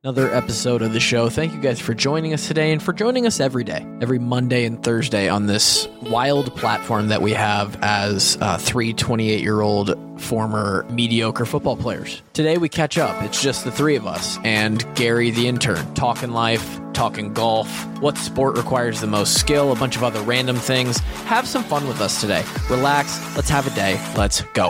Another episode of the show. Thank you guys for joining us today and for joining us every day, every Monday and Thursday on this wild platform that we have as three 28-year-old former mediocre football players. Today we catch up. It's just the three of us and Gary the intern, talking life, talking golf, what sport requires the most skill, a bunch of other random things. Have some fun with us today. Relax. Let's have a day. Let's go.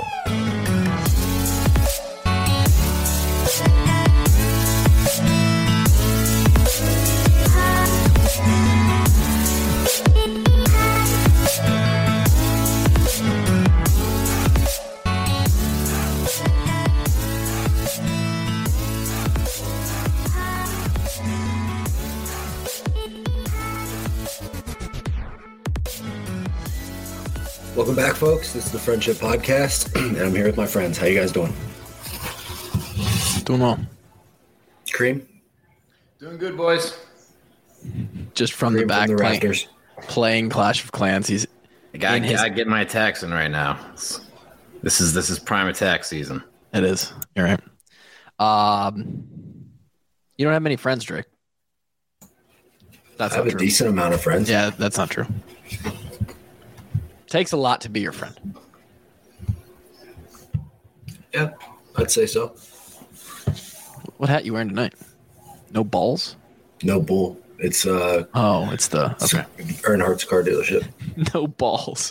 Welcome back, folks. This is the Friendship Podcast, and I'm here with my friends. How you guys doing? Doing well. Cream? Doing good, boys. Just from Cream the back, from the Raptors. playing Clash of Clans. He's I gotta get my attacks in right now. This is prime attack season. It is. You're right. You don't have many friends, Drake. That's I have not a true. decent amount of friends. Yeah, that's not true. Takes a lot to be your friend. Yeah, I'd say so. What hat you wearing tonight? No balls? No bull. It's Oh, it's the okay. Earnhart's car dealership. No balls.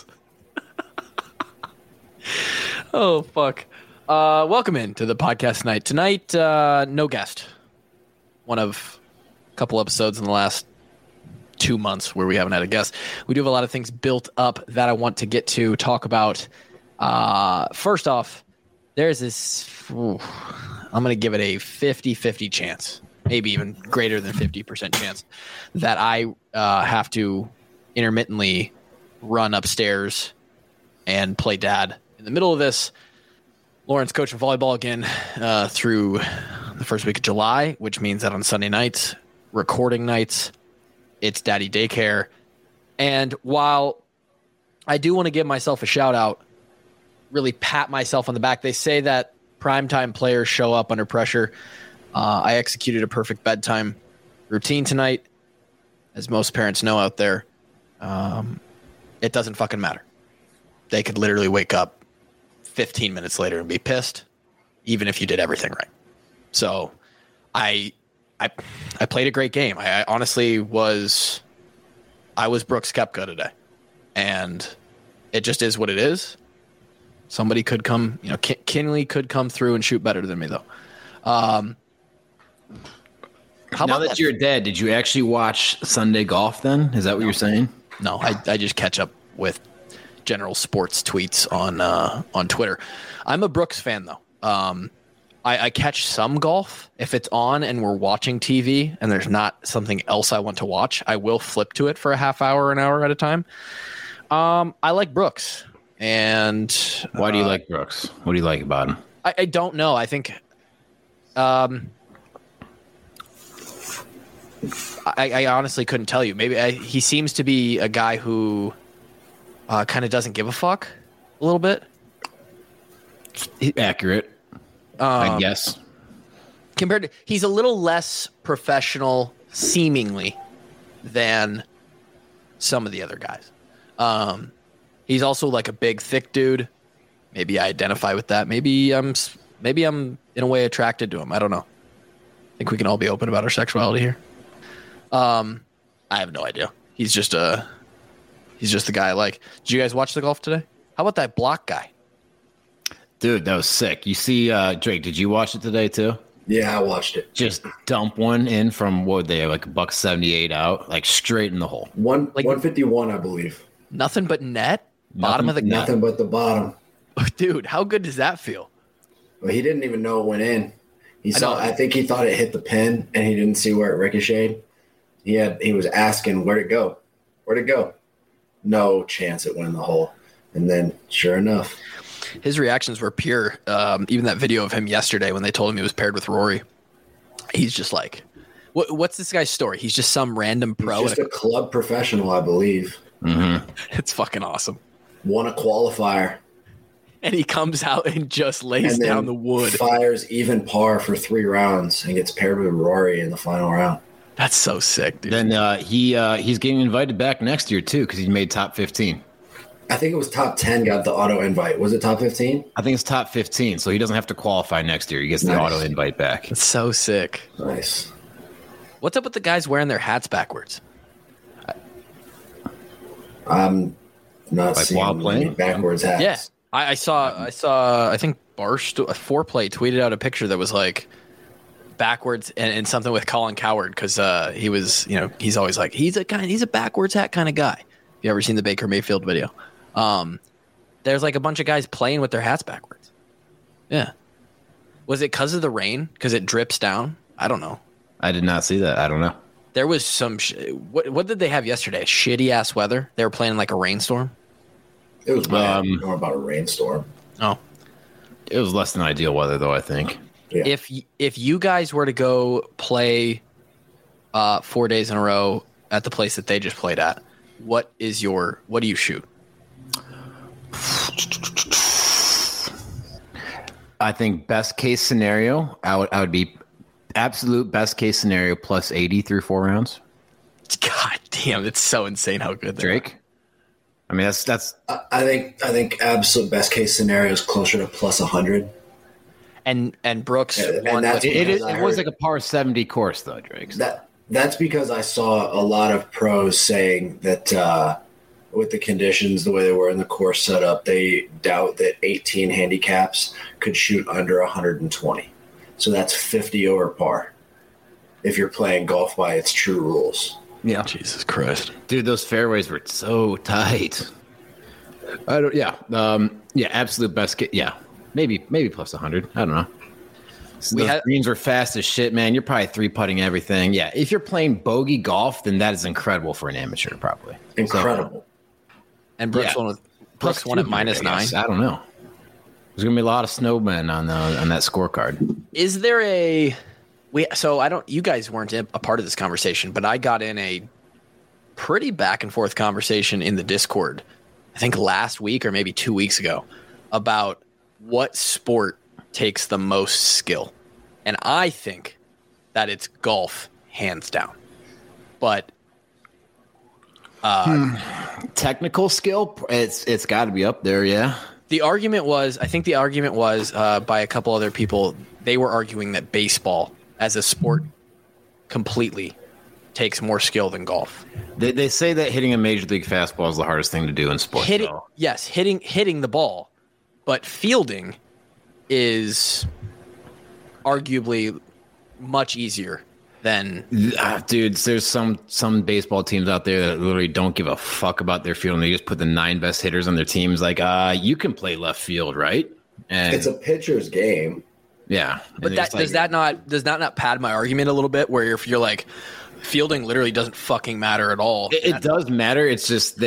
Oh fuck. Welcome in to the podcast tonight. Tonight, no guest. One of a couple episodes in the last 2 months where we haven't had a guest. We do have a lot of things built up that I want to get to talk about. First off, there's this, I'm going to give it a 50-50 chance, maybe even greater than 50% chance that I have to intermittently run upstairs and play dad in the middle of this. Lauren's coaching volleyball again through the first week of July, which means that on Sunday nights, recording nights, it's daddy daycare. And while I do want to give myself a shout out, really pat myself on the back, they say that primetime players show up under pressure. I executed a perfect bedtime routine tonight. As most parents know out there, it doesn't fucking matter. They could literally wake up 15 minutes later and be pissed, even if you did everything right. So I played a great game. I honestly was Brooks Koepka today, and it just is what it is. Somebody could come, Kinley could come through and shoot better than me though. Now that you're dead, did you actually watch Sunday golf then? Is that what you're saying? No, I just catch up with general sports tweets on Twitter. I'm a Brooks fan though. I catch some golf. If it's on and we're watching TV and there's not something else I want to watch, I will flip to it for a half hour, an hour at a time. I like Brooks. And why do you like Brooks? What do you like about him? I don't know. I think I honestly couldn't tell you. Maybe he seems to be a guy who kind of doesn't give a fuck a little bit. Accurate. I guess. Compared to, he's a little less professional, seemingly, than some of the other guys. He's also like a big, thick dude. Maybe I identify with that. Maybe I'm in a way attracted to him. I don't know. I think we can all be open about our sexuality here. I have no idea. He's just the guy I like. Did you guys watch the golf today? How about that block guy? Dude, that was sick. You see, Drake, did you watch it today too? Yeah, I watched it. Just dump one in from, what they like $178 out, like straight in the hole. 151, I believe. Nothing but net? Bottom of the net? Nothing but the bottom. Dude, how good does that feel? Well, he didn't even know it went in. I think he thought it hit the pin, and he didn't see where it ricocheted. He was asking, where'd it go? Where'd it go? No chance it went in the hole. And then, sure enough. His reactions were pure. Even that video of him yesterday when they told him he was paired with Rory, he's just like, what's this guy's story? He's just some random pro. He's just a club professional, I believe. Mm-hmm. It's fucking awesome. Won a qualifier. and he comes out and just lays and then down the wood. Fires even par for 3 rounds and gets paired with Rory in the final round. That's so sick, dude. Then he's getting invited back next year too because he made top 15. I think it was top 10 got the auto invite. Was it top 15? I think it's top 15, so he doesn't have to qualify next year. He gets the auto invite back. That's so sick. Nice. What's up with the guys wearing their hats backwards? I'm not Like seeing while any playing? backwards hats. Yeah, I saw. I think Barstool Foreplay tweeted out a picture that was like backwards and something with Colin Cowherd because he was, he's always like he's a backwards hat kind of guy. Have you ever seen the Baker Mayfield video? There's like a bunch of guys playing with their hats backwards. Yeah. Was it because of the rain? Because it drips down? I don't know. I did not see that. I don't know. There was some. What did they have yesterday? Shitty ass weather. They were playing in like a rainstorm. It was bad. More about a rainstorm. Oh, it was less than ideal weather, though. I think. Yeah. If you guys were to go play 4 days in a row at the place that they just played at, what do you shoot? I think best case scenario, I would be absolute best case scenario plus 80 through 4 rounds. God damn, it's so insane how good Drake. I mean, that's. I think absolute best case scenario is closer to plus 100. And Brooks won. It was like a par 70 course though, Drake. That's because I saw a lot of pros saying that with the conditions, the way they were in the course setup, they doubt that 18 handicaps could shoot under 120. So that's 50 over par if you're playing golf by its true rules. Yeah. Jesus Christ. Dude, those fairways were so tight. Absolute best case. Yeah. Maybe plus 100. I don't know. Those greens were fast as shit, man. You're probably 3-putting everything. Yeah, if you're playing bogey golf, then that is incredible for an amateur, probably. Incredible. And Brooks won at -9. I don't know. There's gonna be a lot of snowmen on that scorecard. Is there you guys weren't a part of this conversation, but I got in a pretty back and forth conversation in the Discord, I think last week or maybe 2 weeks ago, about what sport takes the most skill. And I think that it's golf, hands down. But technical skill, it's got to be up there, yeah. The argument was by a couple other people, they were arguing that baseball as a sport completely takes more skill than golf. They say that hitting a major league fastball is the hardest thing to do in sports. Hitting the ball, but fielding is arguably much easier than. Dude, there's some baseball teams out there that literally don't give a fuck about their fielding. They just put the 9 best hitters on their teams. Like, you can play left field, right? And it's a pitcher's game. Yeah, but does that not pad my argument a little bit? Where if you're like, fielding literally doesn't fucking matter at all. It does matter. It's just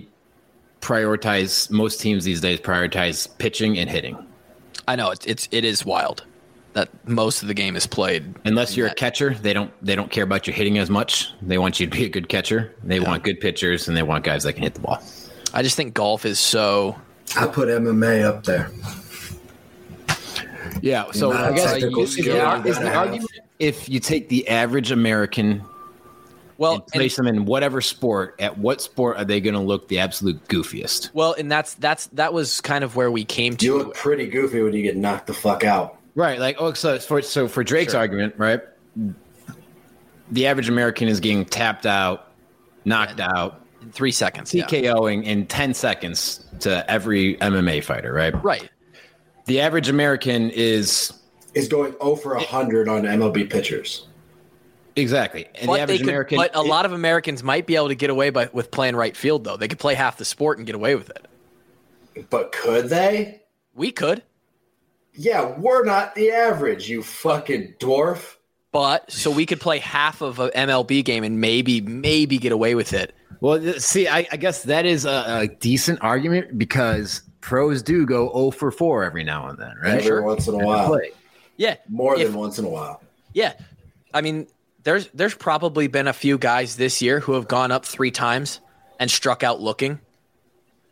most teams these days prioritize pitching and hitting. I know it is wild that most of the game is played. Unless you're a catcher, they don't care about your hitting as much. They want you to be a good catcher. They want good pitchers, and they want guys that can hit the ball. I just think golf is so. I put MMA up there. Yeah, so I guess is the argument if you take the average American. Well, and place them in whatever sport. At what sport are they going to look the absolute goofiest? Well, and that was kind of where we came to. You look pretty goofy when you get knocked the fuck out. Right. Like, so for Drake's argument, right? The average American is getting tapped out, knocked out in 3 seconds, TKOing in 10 seconds to every MMA fighter, right? Right. The average American is going 0 for 100 on MLB pitchers. Exactly. And the average American, but a lot of Americans might be able to get away with playing right field, though. They could play half the sport and get away with it. But could they? We could. Yeah, we're not the average, you fucking dwarf. But so we could play half of an MLB game and maybe get away with it. Well, see, I guess that is a decent argument because pros do go 0 for 4 every now and then, right? Every once in a while. Yeah. More than once in a while. Yeah. I mean, there's probably been a few guys this year who have gone up 3 times and struck out looking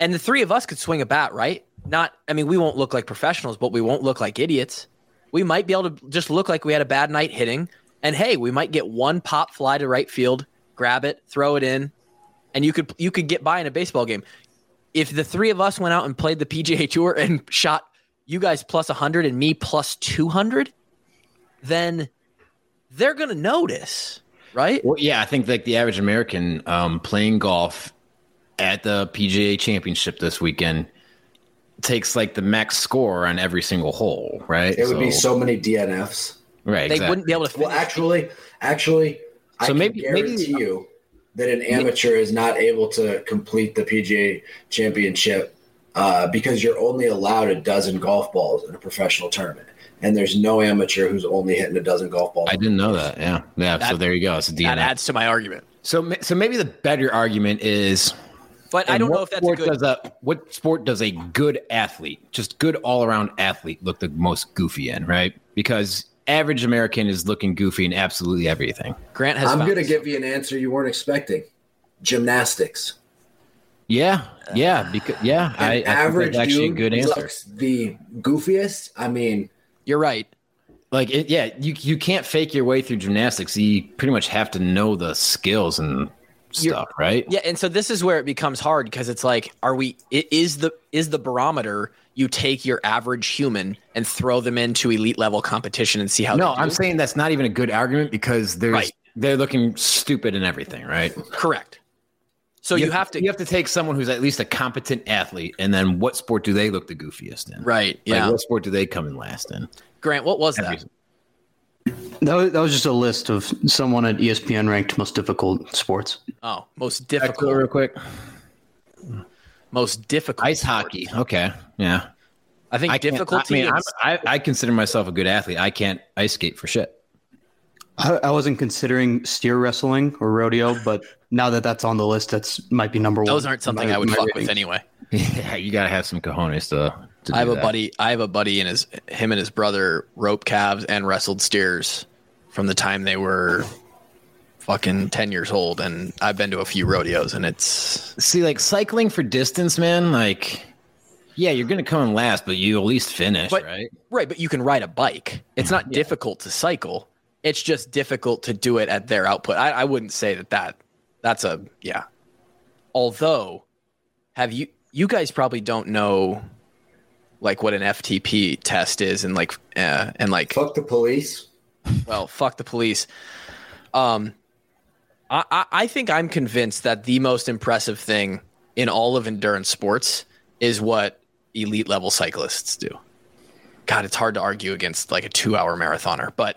And the three of us could swing a bat, right? We won't look like professionals, but we won't look like idiots. We might be able to just look like we had a bad night hitting. And hey, we might get one pop fly to right field, grab it, throw it in, and you could get by in a baseball game. If the three of us went out and played the PGA Tour and shot you guys plus 100 and me plus 200, then they're going to notice, right? Well, yeah, I think like the average American playing golf at the PGA Championship this weekend takes like the max score on every single hole, right? It would be so many DNFs. Right. They wouldn't be able to finish. Well, actually, I can guarantee you that an amateur is not able to complete the PGA Championship because you're only allowed a dozen golf balls in a professional tournament. And there's no amateur who's only hitting a dozen golf balls. I didn't know that. Yeah. So there you go. It's a DNF. That adds to my argument. So maybe the better argument is, but I don't know if that's a good. What sport does a good athlete, just good all around athlete, look the most goofy in, right? Because average American is looking goofy in absolutely everything. Grant has. I'm going to give you an answer you weren't expecting. Gymnastics. Yeah. Because I average think that's actually dude a good answer. Looks the goofiest. I mean, you're right. Like, you can't fake your way through gymnastics. You pretty much have to know the skills and stuff, right? Yeah, and so this is where it becomes hard because it's like, is the barometer you take your average human and throw them into elite level competition and see how they do? I'm saying that's not even a good argument because they're looking stupid and everything, right? Correct. So you have to take someone who's at least a competent athlete, and then what sport do they look the goofiest in? Right. Yeah. Like what sport do they come in last in? Grant, what was that? That was just a list of someone at ESPN ranked most difficult sports. Oh, most difficult. Real quick. Most difficult. Ice hockey. Okay. Yeah. I think difficulty. I consider myself a good athlete. I can't ice skate for shit. I wasn't considering steer wrestling or rodeo, but now that that's on the list, might be number one. Those aren't something I would fuck with anyway. Yeah, you gotta have some cojones to I have a buddy and him and his brother rope calves and wrestled steers from the time they were fucking 10 years old, and I've been to a few rodeos, and it's like cycling for distance, man. Like, yeah, you're gonna come in last, but you at least finish, right? Right, but you can ride a bike. It's not difficult to cycle. It's just difficult to do it at their output. I wouldn't say that's a yeah. Although, you guys probably don't know like what an FTP test is and like fuck the police. Well, fuck the police. I think I'm convinced that the most impressive thing in all of endurance sports is what elite level cyclists do. God, it's hard to argue against like a 2-hour marathoner, but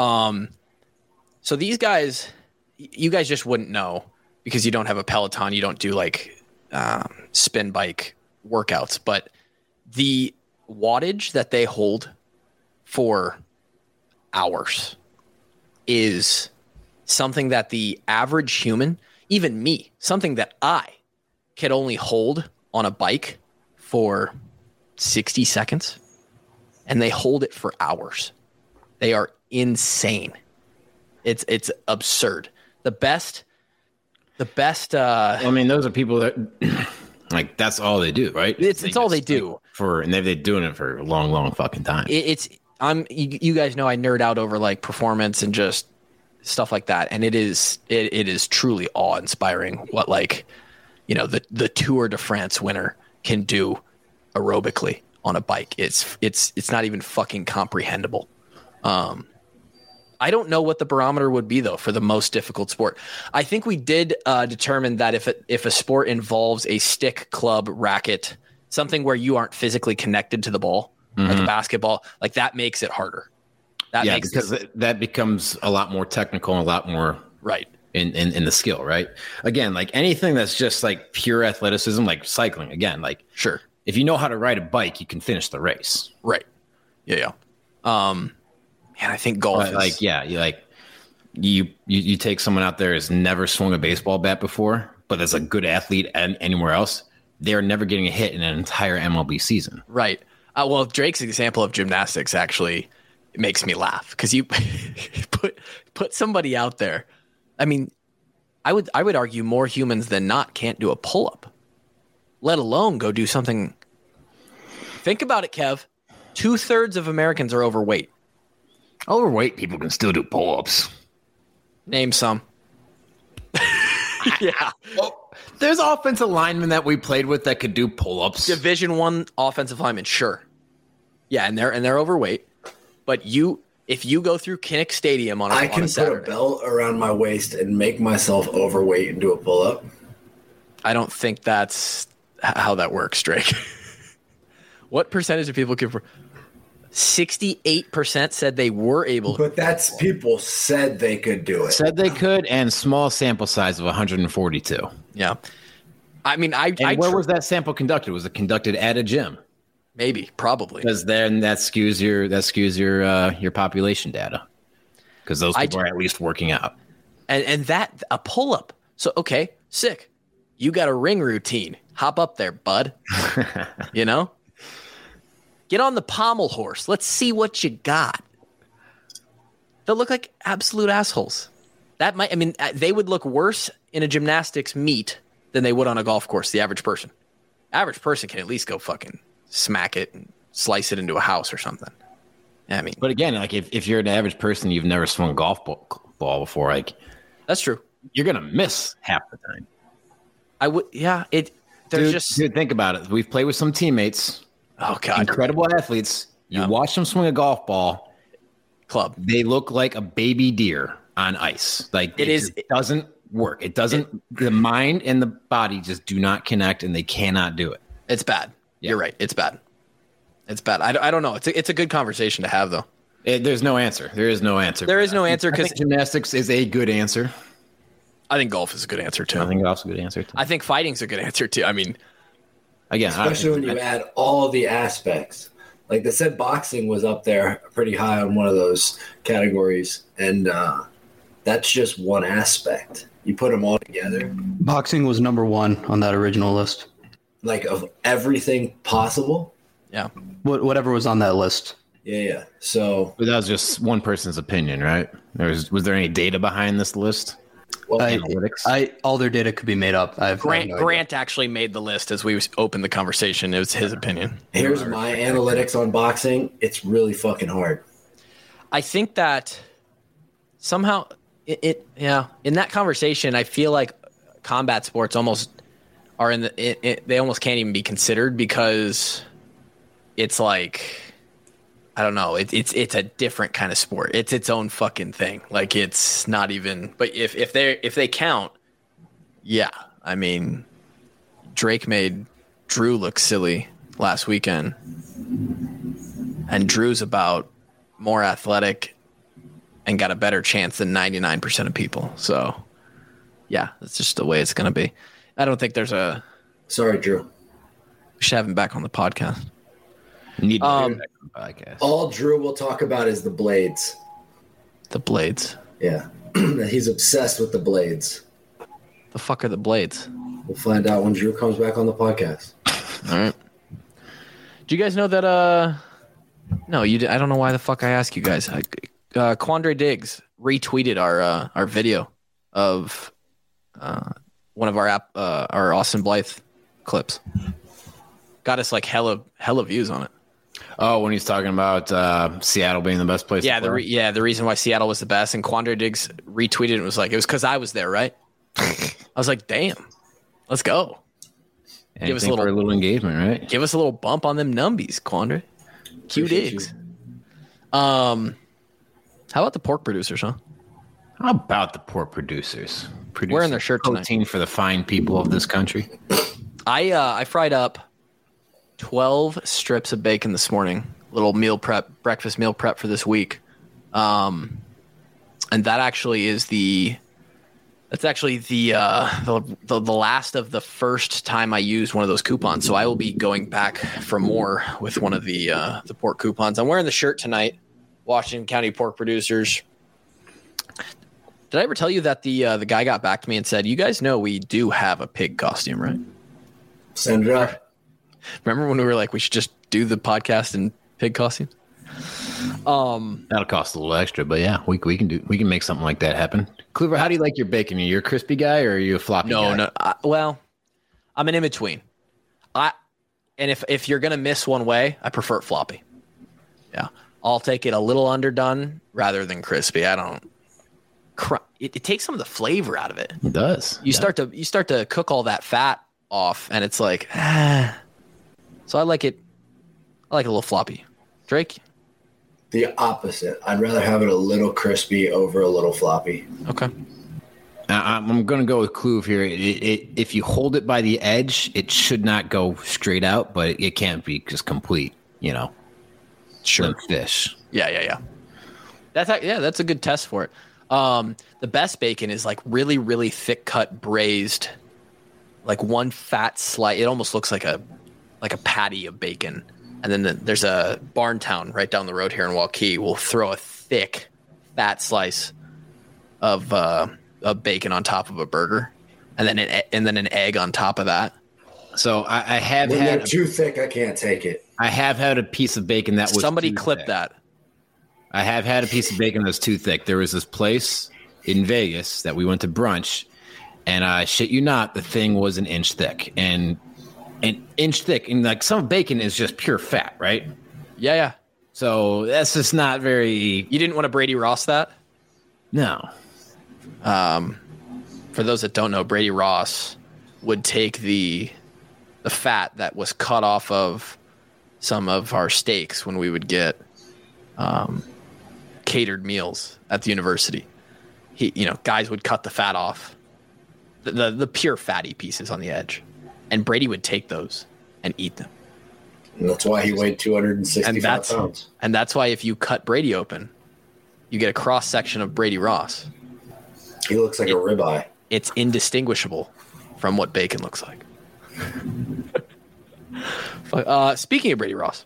so these guys, you guys just wouldn't know because you don't have a Peloton. You don't do like spin bike workouts, but the wattage that they hold for hours is something that the average human, even me, something that I could only hold on a bike for 60 seconds, and they hold it for hours. They are insane. It's absurd. The best. I mean, those are people that like that's all they do, right? It's all they do and they've been doing it for a long, long fucking time. You guys know I nerd out over like performance and just stuff like that, and it is truly awe inspiring what like the Tour de France winner can do aerobically on a bike. It's not even fucking comprehensible. I don't know what the barometer would be though for the most difficult sport. I think we did determine that if a sport involves a stick, club, racket, something where you aren't physically connected to the ball, like a basketball, like that makes it harder. That becomes a lot more technical and a lot more right in the skill, right? Again, like anything that's just like pure athleticism, like cycling. Again, like sure, if you know how to ride a bike, you can finish the race. Right. Yeah. And I think golf you take someone out there who's never swung a baseball bat before, but is a good athlete and anywhere else, they're never getting a hit in an entire MLB season. Right. Well, Drake's example of gymnastics actually makes me laugh because you put somebody out there. I mean, I would argue more humans than not can't do a pull-up, let alone go do something. Think about it, Kev. 2/3 of Americans are overweight. Overweight people can still do pull-ups. Name some. Yeah. Oh, there's offensive linemen that we played with that could do pull-ups. Division I offensive linemen, sure. Yeah, and they're overweight. But if you go through Kinnick Stadium on a Saturday, I can put a belt around my waist and make myself overweight and do a pull-up. I don't think that's how that works, Drake. What percentage of people can? 68% said they were able to. But that's people said they could do it. Said they could, and small sample size of 142. Yeah. I mean, where was that sample conducted? Was it conducted at a gym? Maybe, probably. Because then that skews your population data. Because those people are at least working out. And that, a pull-up. So, okay, sick. You got a ring routine. Hop up there, bud. You know? Get on the pommel horse. Let's see what you got. They'll look like absolute assholes. They would look worse in a gymnastics meet than they would on a golf course, the average person. Average person can at least go fucking smack it and slice it into a house or something. I mean, but again, like if you're an average person, you've never swung a golf ball before, like that's true. You're going to miss half the time. I would, yeah. Dude, think about it. We've played with some teammates. Oh God! Incredible athletes. You watch them swing a golf ball. Club. They look like a baby deer on ice. Like it doesn't work. It doesn't. The mind and the body just do not connect, and they cannot do it. It's bad. Yeah. You're right. It's bad. It's bad. I don't know. It's a good conversation to have, though. There's no answer. There is no answer. There is no answer because gymnastics is a good answer. I think golf is a good answer too. I think golf's a good answer too. I think fighting's a good answer too. I mean. Again, especially when you add all the aspects. Like they said, boxing was up there pretty high on one of those categories, and that's just one aspect. You put them all together. Boxing was number 1 on that original list. Like of everything possible? Yeah. Whatever was on that list. Yeah. So but that was just one person's opinion, right? Was there any data behind this list? Well, analytics. All their data could be made up. Grant actually made the list as we opened the conversation. It was his opinion. Here's my analytics on boxing. It's really fucking hard. I think that somehow in that conversation, I feel like combat sports almost are they almost can't even be considered because it's like, I don't know. It's a different kind of sport. It's its own fucking thing. Like it's not even. But if they count, yeah. I mean, Drake made Drew look silly last weekend, and Drew's about more athletic and got a better chance than 99% of people. So, yeah, that's just the way it's gonna be. I don't think there's a. Sorry, Drew. We should have him back on the podcast. Need to hear that podcast. All Drew will talk about is the blades. The blades? Yeah. He's obsessed with the blades. The fuck are the blades? We'll find out when Drew comes back on the podcast. All right. Do you guys know that no, I don't know why the fuck I ask you guys. Quandre Diggs retweeted our video of one of our Austin Blythe clips. Got us like hella views on it. Oh, when he's talking about Seattle being the best place. Yeah, the reason why Seattle was the best, and Quandre Diggs retweeted it and was like, it was because I was there, right? I was like, damn, let's go. Give us a little engagement, right? Give us a little bump on them numbies, Quandre. Q Diggs. How about the pork producers, huh? How about the pork producers? Wearing their shirt tonight. Protein for the fine people of this country. I fried up 12 strips of bacon this morning. Little breakfast meal prep for this week. And that actually is the last of the first time I used one of those coupons. So I will be going back for more with one of the pork coupons. I'm wearing the shirt tonight. Washington County Pork Producers. Did I ever tell you that the guy got back to me and said, "You guys know we do have a pig costume, right?" Send it up. Remember when we were like, we should just do the podcast in pig costumes? That'll cost a little extra, but yeah, we can make something like that happen. Cleaver, how do you like your bacon? Are you a crispy guy or are you a floppy guy? No. Well, I'm an in between. And if you're gonna miss one way, I prefer it floppy. Yeah, I'll take it a little underdone rather than crispy. I don't. It takes some of the flavor out of it. It does. You start to cook all that fat off, and it's like, So I like it. I like it a little floppy. Drake. The opposite. I'd rather have it a little crispy over a little floppy. Okay. I'm going to go with Kluve here. If you hold it by the edge, it should not go straight out, but it can't be just complete, Sure. Fish. Yeah. That's a good test for it. The best bacon is like really, really thick cut braised, like one fat slice. It almost looks like a patty of bacon. And then there's a Barntown right down the road here in Waukee. We'll throw a thick, fat slice of bacon on top of a burger, and then an egg on top of that. So I have when had they're too thick. I can't take it. I have had a piece of bacon that was somebody too clip thick. that. I have had a piece of bacon that's too thick. There was this place in Vegas that we went to brunch, and I shit you not, the thing was an inch thick, and an inch thick, and like some bacon is just pure fat, right? Yeah. So that's just not very. You didn't want to Brady Ross that? No. For those that don't know, Brady Ross would take the fat that was cut off of some of our steaks when we would get catered meals at the university. Guys would cut the fat off, the pure fatty pieces on the edge, and Brady would take those and eat them. And that's why he weighed 265 pounds. And that's why if you cut Brady open, you get a cross section of Brady Ross. He looks like a ribeye. It's indistinguishable from what bacon looks like. Speaking of Brady Ross.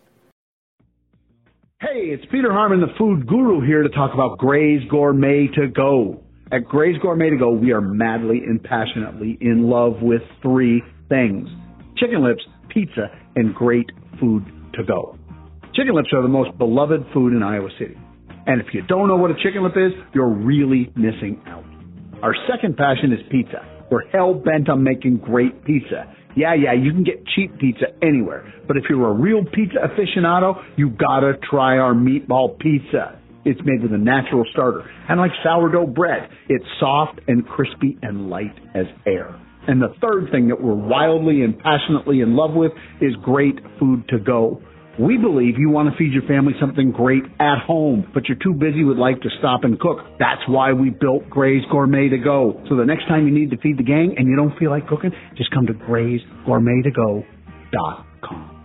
Hey, it's Peter Harmon, the food guru, here to talk about Gray's Gourmet To Go. At Gray's Gourmet To Go, we are madly and passionately in love with three things: chicken lips, pizza, and great food to go. Chicken lips are the most beloved food in Iowa City. And if you don't know what a chicken lip is, you're really missing out. Our second passion is pizza. We're hell-bent on making great pizza. Yeah, you can get cheap pizza anywhere. But if you're a real pizza aficionado, you gotta try our meatball pizza. It's made with a natural starter. And like sourdough bread, it's soft and crispy and light as air. And the third thing that we're wildly and passionately in love with is great food to go. We believe you want to feed your family something great at home, but you're too busy with life to stop and cook. That's why we built Gray's Gourmet To Go. So the next time you need to feed the gang and you don't feel like cooking, just come to graysgourmettogo.com.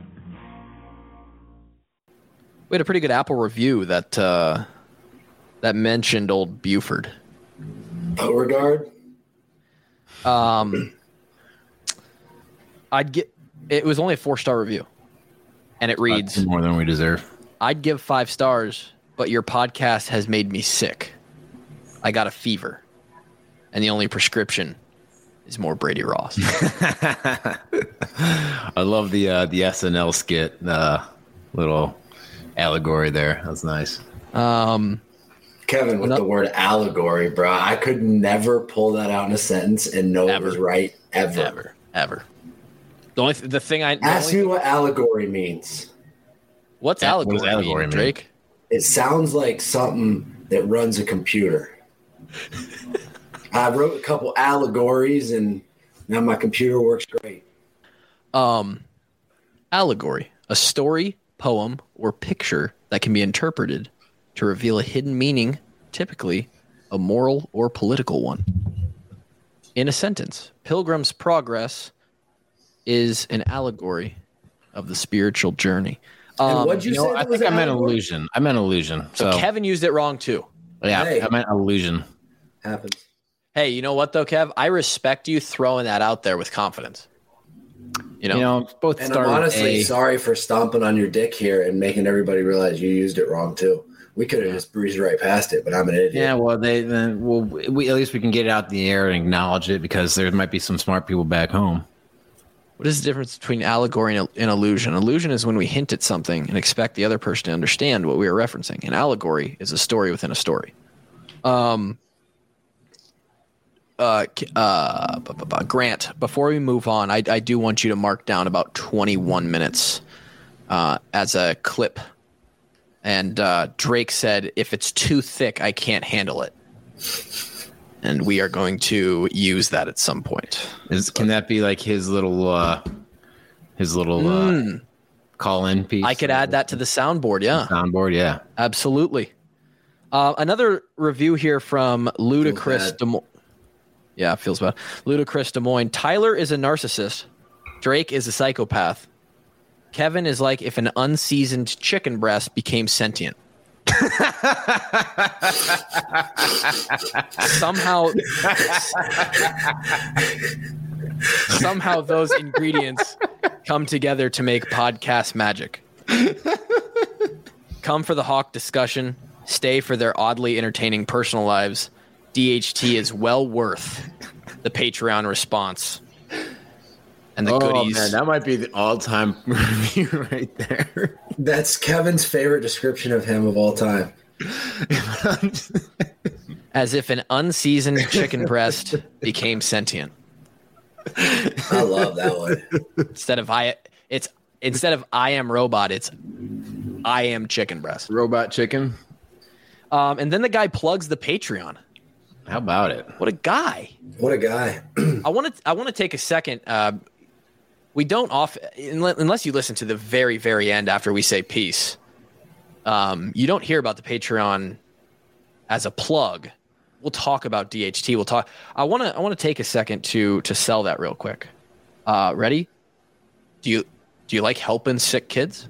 We had a pretty good Apple review that mentioned old Buford. Beauregard? It was only a 4-star review. And it reads, more than we deserve. I'd give 5 stars, but your podcast has made me sick. I got a fever. And the only prescription is more Brady Ross. I love the SNL skit, little allegory there. That's nice. Kevin, with the word allegory, bro, I could never pull that out in a sentence and know it was right ever. The thing ask me what allegory means. What's allegory mean, Drake? It sounds like something that runs a computer. I wrote a couple allegories, and now my computer works great. Allegory, a story, poem, or picture that can be interpreted to reveal a hidden meaning, typically a moral or political one. In a sentence, Pilgrim's Progress is an allegory of the spiritual journey. What'd you say? I think I meant illusion. So Kevin used it wrong too. Yeah, hey. I meant illusion. Happens. Hey, you know what though, Kev? I respect you throwing that out there with confidence. Both. And I'm honestly sorry for stomping on your dick here and making everybody realize you used it wrong too. We could have just breezed right past it, but I'm an idiot. Yeah, well, we at least we can get it out in the air and acknowledge it, because there might be some smart people back home. What is the difference between allegory and illusion? Illusion is when we hint at something and expect the other person to understand what we are referencing. An allegory is a story within a story. Grant, before we move on, I do want you to mark down about 21 minutes as a clip. And Drake said, if it's too thick, I can't handle it. And we are going to use that at some point. Can that be like his little call-in piece? I could add that to the soundboard, yeah. Soundboard, yeah. Absolutely. Another review here from Ludacris. Yeah, it feels bad. Ludacris Des Moines. Tyler is a narcissist. Drake is a psychopath. Kevin is like if an unseasoned chicken breast became sentient. Somehow those ingredients come together to make podcast magic. Come for the Hawk discussion. Stay for their oddly entertaining personal lives. DHT is well worth the Patreon response and the goodies. Man, that might be the all-time review right there. That's Kevin's favorite description of him of all time. As if an unseasoned chicken breast became sentient. I love that one. Instead of I am robot, it's I am chicken breast. Robot chicken. And then the guy plugs the Patreon. How about it? What a guy! What a guy! I want to take a second. We don't unless you listen to the very, very end after we say peace. You don't hear about the Patreon as a plug. We'll talk about DHT. We'll talk. I want to take a second to sell that real quick. Ready? Do you like helping sick kids?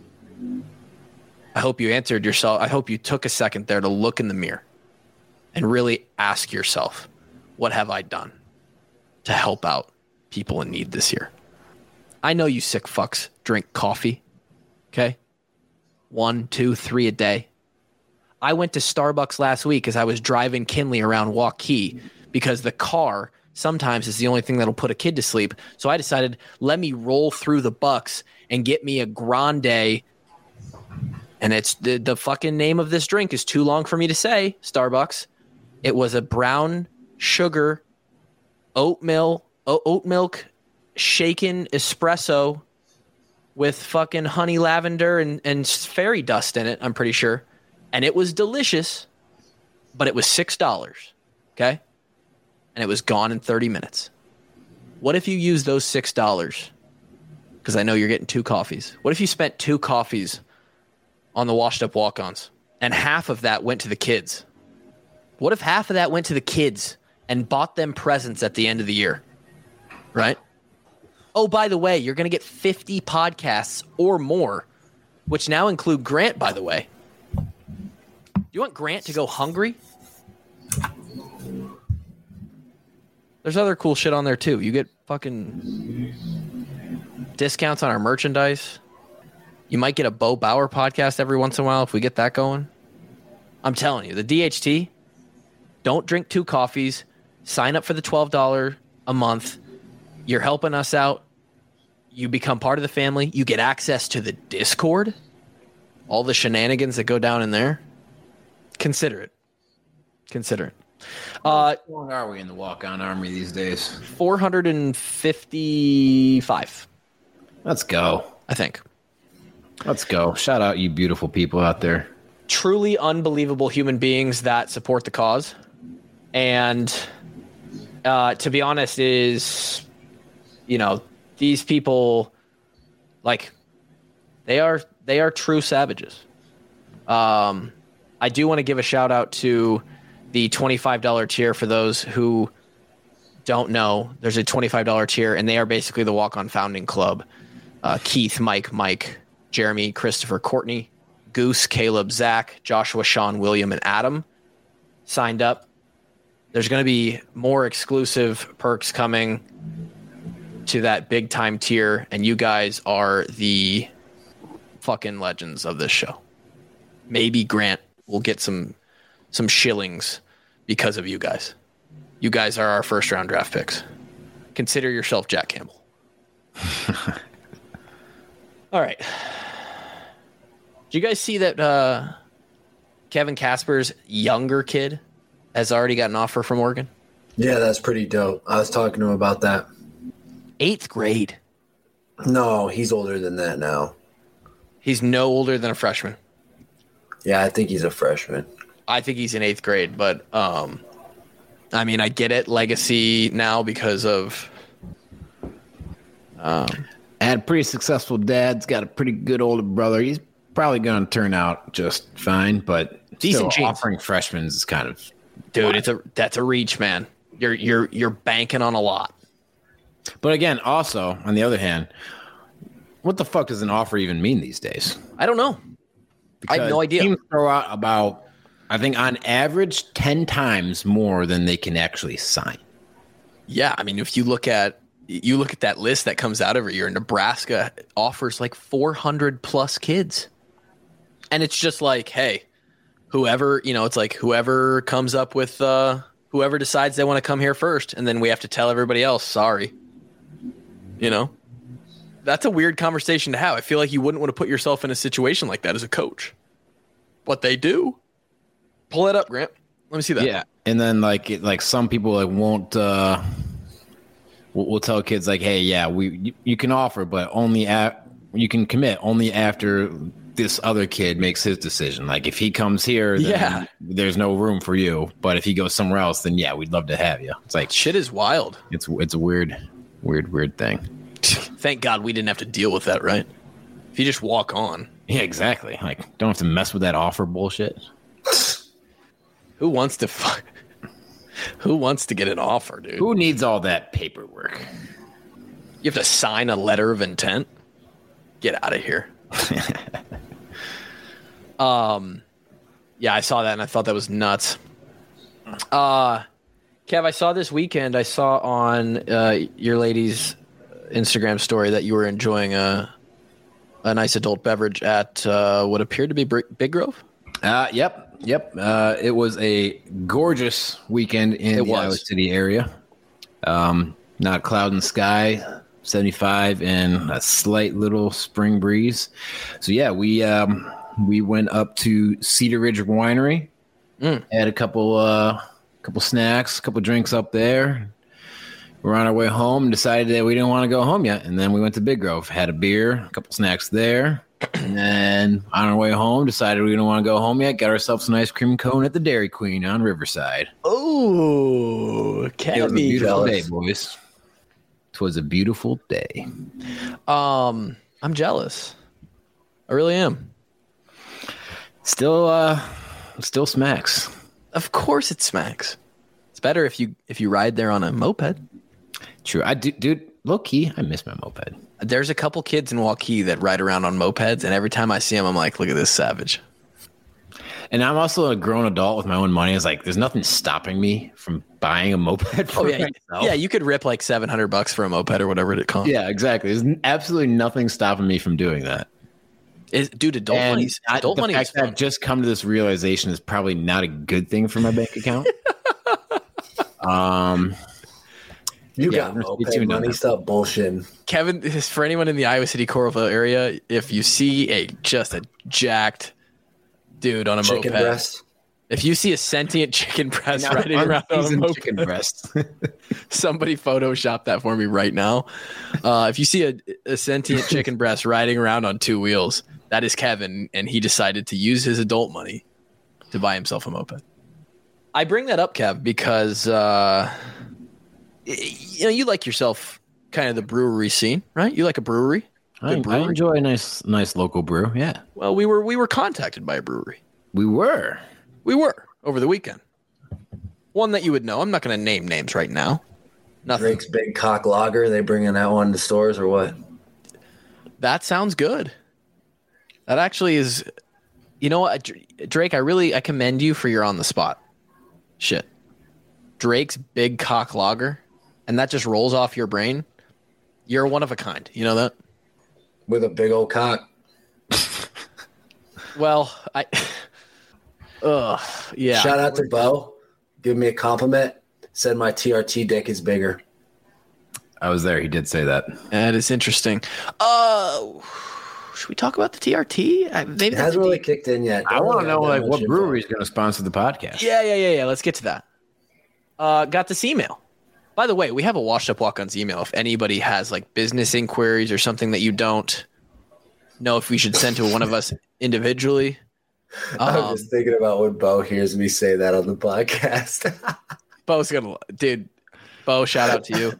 I hope you answered yourself. I hope you took a second there to look in the mirror and really ask yourself, what have I done to help out people in need this year? I know you sick fucks drink coffee, okay? 1, 2, 3 a day. I went to Starbucks last week as I was driving Kinley around Waukee because the car sometimes is the only thing that'll put a kid to sleep. So I decided, let me roll through the Bucks and get me a grande. And it's the fucking name of this drink is too long for me to say, Starbucks. It was a brown sugar oat milk shaken espresso with fucking honey lavender and fairy dust in it, I'm pretty sure. And it was delicious, but it was $6, okay? And it was gone in 30 minutes. What if you use those $6? Because I know you're getting 2 coffees. What if you spent 2 coffees on the washed up walk-ons and half of that went to the kids? What if half of that went to the kids and bought them presents at the end of the year? Right? Oh, by the way, you're going to get 50 podcasts or more, which now include Grant, by the way. You want Grant to go hungry? There's other cool shit on there, too. You get fucking discounts on our merchandise. You might get a Bo Bauer podcast every once in a while if we get that going. I'm telling you, the DHT, don't drink 2 coffees. Sign up for the $12 a month. You're helping us out. You become part of the family. You get access to the Discord. All the shenanigans that go down in there. Consider it. How long are we in the walk-on army these days? 455. Let's go. I think. Let's go. Shout out you beautiful people out there. Truly unbelievable human beings that support the cause. And to be honest is, these people, like, they are true savages. I do want to give a shout out to the $25 tier for those who don't know. There's a $25 tier, and they are basically the Walk On Founding Club. Keith, Mike, Jeremy, Christopher, Courtney, Goose, Caleb, Zach, Joshua, Sean, William, and Adam signed up. There's going to be more exclusive perks coming to that big time tier, and you guys are the fucking legends of this show. Maybe Grant will get some shillings because of you guys. You guys are our first round draft picks. Consider yourself Jack Campbell. All right. Did you guys see that Kevin Casper's younger kid has already got an offer from Oregon? Yeah, that's pretty dope. I was talking to him about that. 8th grade. No, he's older than that now. He's no older than a freshman. Yeah, I think he's a freshman. I think he's in 8th grade, but I mean, I get it, legacy now because of. Had a pretty successful dad's got a pretty good older brother. He's probably going to turn out just fine, but decent still offering freshmen is kind of. Dude, that's a reach, man. You're banking on a lot. But again, also on the other hand, what the fuck does an offer even mean these days? I don't know. I have no idea. Teams throw out about, I think, on average, 10 times more than they can actually sign. Yeah, I mean, if you look at that list that comes out every year, Nebraska offers like 400 plus kids, and it's just like, hey, whoever comes up with whoever decides they want to come here first, and then we have to tell everybody else, sorry. That's a weird conversation to have. I feel like you wouldn't want to put yourself in a situation like that as a coach. But they do. Pull it up, Grant. Let me see that. Yeah, and then like some people won't. We'll tell kids like, hey, yeah, you can offer, but only you can commit only after this other kid makes his decision. Like if he comes here, then there's no room for you. But if he goes somewhere else, then yeah, we'd love to have you. It's like shit is wild. It's a weird thing. Thank God we didn't have to deal with that, right? If you just walk on. Yeah, exactly. Like, don't have to mess with that offer bullshit. Who wants to get an offer, dude? Who needs all that paperwork? You have to sign a letter of intent? Get out of here. Yeah, I saw that and I thought that was nuts. Kev, I saw this weekend, I saw on your lady's Instagram story that you were enjoying a nice adult beverage at what appeared to be Big Grove. Yep. It was a gorgeous weekend in the Iowa City area. Not cloud and sky, 75 and a slight little spring breeze. So yeah, we went up to Cedar Ridge Winery, had a couple snacks, a couple drinks up there. We're on our way home and decided that we didn't want to go home yet. And then we went to Big Grove, had a beer, a couple snacks there. And then on our way home, decided we didn't want to go home yet. Got ourselves an ice cream cone at the Dairy Queen on Riverside. Oh, can't be jealous. Day, boys. It was a beautiful day. I'm jealous. I really am. Still smacks. Of course it smacks. It's better if you ride there on a moped. True. I do, dude. Low key, I miss my moped. There's a couple kids in Waukee that ride around on mopeds, and every time I see them, I'm like, look at this savage. And I'm also a grown adult with my own money. It's like, there's nothing stopping me from buying a moped for myself. Yeah, you could rip like $700 for a moped or whatever it costs. Yeah, exactly. There's absolutely nothing stopping me from doing that. Dude, adult money is fun. I've just come to this realization is probably not a good thing for my bank account. You got moped money. Stop bullshitting. Kevin, for anyone in the Iowa City Coralville area, if you see just a jacked dude on a chicken moped, breast. If you see a sentient chicken breast riding around on a moped, chicken breast. Somebody Photoshop that for me right now. If you see a sentient chicken breast riding around on two wheels, that is Kevin, and he decided to use his adult money to buy himself a moped. I bring that up, Kev, because you like yourself kind of the brewery scene, right? You like a brewery? I enjoy a nice local brew. Yeah. Well, we were contacted by a brewery. We were over the weekend. One that you would know. I'm not going to name names right now. Nothing. Drake's Big Cock Lager. They bringing that one to stores or what? That sounds good. That actually is. You know what, Drake? I commend you for your on the spot shit. Drake's Big Cock Lager, and that just rolls off your brain. You're one of a kind. You know that? With a big old cock. Well, yeah. Shout out to Bo. Give me a compliment. Said my TRT dick is bigger. I was there. He did say that. That is interesting. Should we talk about the TRT? Maybe it hasn't really kicked in yet. I want to know what brewery is going to sponsor the podcast. Yeah. Let's get to that. got this email. By the way, we have a Washed Up Walk-Ons email. If anybody has like business inquiries or something that you don't know if we should send to one of us individually. I'm just thinking about when Bo hears me say that on the podcast. Bo's gonna, dude. Bo, shout out to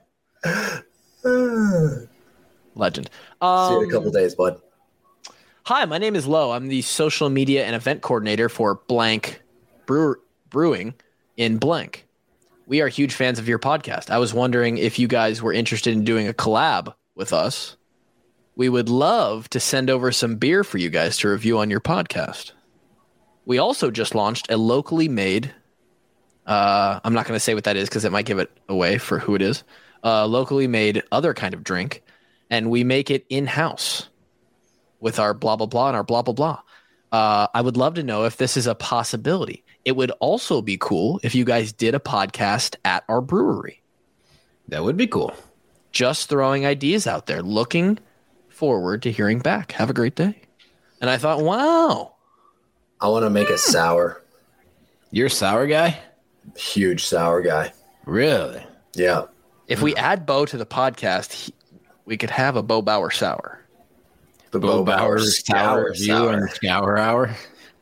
you. Legend. See you in a couple days, bud. Hi, my name is Lo. I'm the social media and event coordinator for Blank Brewing in Blank. We are huge fans of your podcast. I was wondering if you guys were interested in doing a collab with us. We would love to send over some beer for you guys to review on your podcast. We also just launched a locally made, I'm not going to say what that is because it might give it away for who it is, locally made other kind of drink, and we make it in-house with our blah, blah, blah and our blah, blah, blah. I would love to know if this is a possibility. It would also be cool if you guys did a podcast at our brewery. That would be cool. Just throwing ideas out there. Looking forward to hearing back. Have a great day. And I thought, wow. I want to make a sour. You're a sour guy? Huge sour guy. Really? Yeah. If we add Bo to the podcast, we could have a Bo Bauer sour. The Bo Bauer Sour Review and Scour Hour.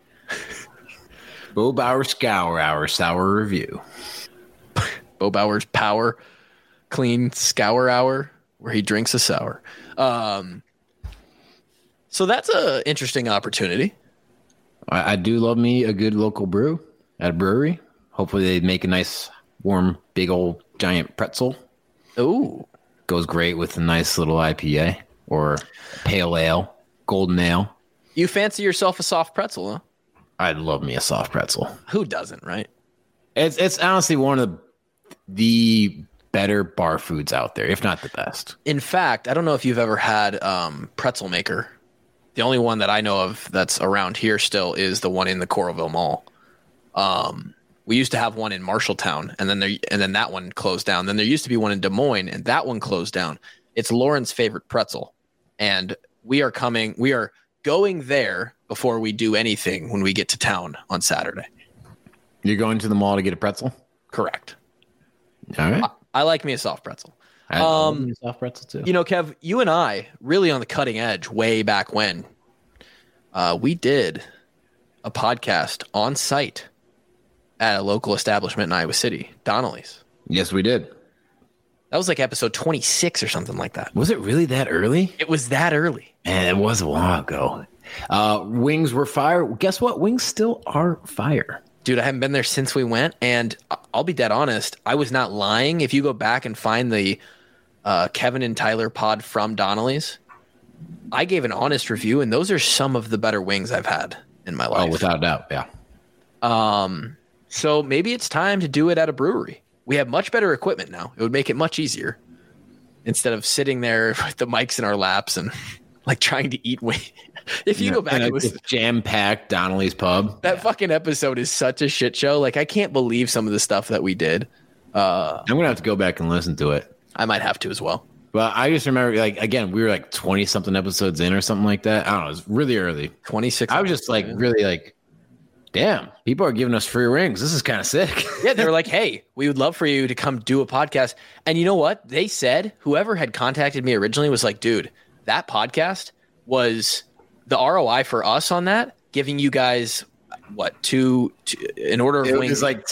Bo Bauer Scour Hour Sour Review. Bo Bauer's Power Clean Scour Hour, where he drinks a sour. So that's an interesting opportunity. I do love me a good local brew at a brewery. Hopefully they make a nice, warm, big old giant pretzel. Ooh. Goes great with a nice little IPA or pale ale, golden ale. You fancy yourself a soft pretzel, huh? I'd love me a soft pretzel. Who doesn't, right? It's honestly one of the better bar foods out there, if not the best. In fact, I don't know if you've ever had Pretzel Maker. The only one that I know of that's around here still is the one in the Coralville Mall. We used to have one in Marshalltown, and then that one closed down. Then there used to be one in Des Moines, and that one closed down. It's Lauren's favorite pretzel, and we are going there before we do anything when we get to town on Saturday. You're going to the mall to get a pretzel? Correct. All right. I like me a soft pretzel. I like me a soft pretzel too. You know, Kev, you and I, really on the cutting edge way back when, we did a podcast on site at a local establishment in Iowa City, Donnelly's. Yes, we did. That was like episode 26 or something like that. Was it really that early? It was that early. And it was a while ago. Wings were fire. Guess what? Wings still are fire. Dude, I haven't been there since we went, and I'll be dead honest. I was not lying. If you go back and find the Kevin and Tyler pod from Donnelly's, I gave an honest review, and those are some of the better wings I've had in my life. Oh, without a doubt, yeah. So maybe it's time to do it at a brewery. We have much better equipment now. It would make it much easier instead of sitting there with the mics in our laps and like trying to eat wings. If you go back and listen, jam-packed Donnelly's pub. That fucking episode is such a shit show. Like, I can't believe some of the stuff that we did. I'm gonna have to go back and listen to it. I might have to as well. Well, I just remember, like, again, we were like 20 something episodes in or something like that. I don't know. It was really early. 26. I was just like, really like, damn, people are giving us free rings. This is kind of sick. Yeah, they were like, hey, we would love for you to come do a podcast. And you know what? They said, whoever had contacted me originally was like, dude, that podcast was the ROI for us on that, giving you guys, what, two in order of wings? It was like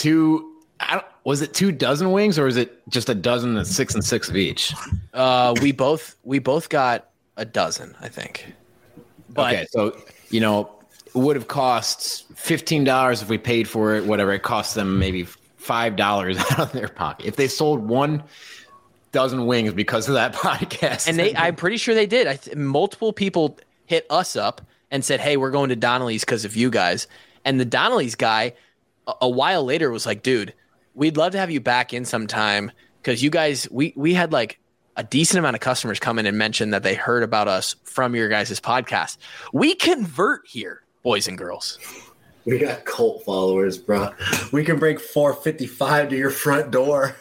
was it 2 dozen wings or is it just a dozen and 6 and 6 of each? We both got a dozen, I think. But, okay, so, you know, it would have cost $15 if we paid for it, whatever. It cost them maybe $5 out of their pocket. If they sold 1 dozen wings because of that podcast. And I'm pretty sure they did. Multiple people hit us up and said, hey, we're going to Donnelly's because of you guys. And the Donnelly's guy, a while later, was like, dude, we'd love to have you back in sometime because you guys, we had like a decent amount of customers come in and mention that they heard about us from your guys' podcast. We convert here, boys and girls. We got cult followers, bro. We can bring 455 to your front door.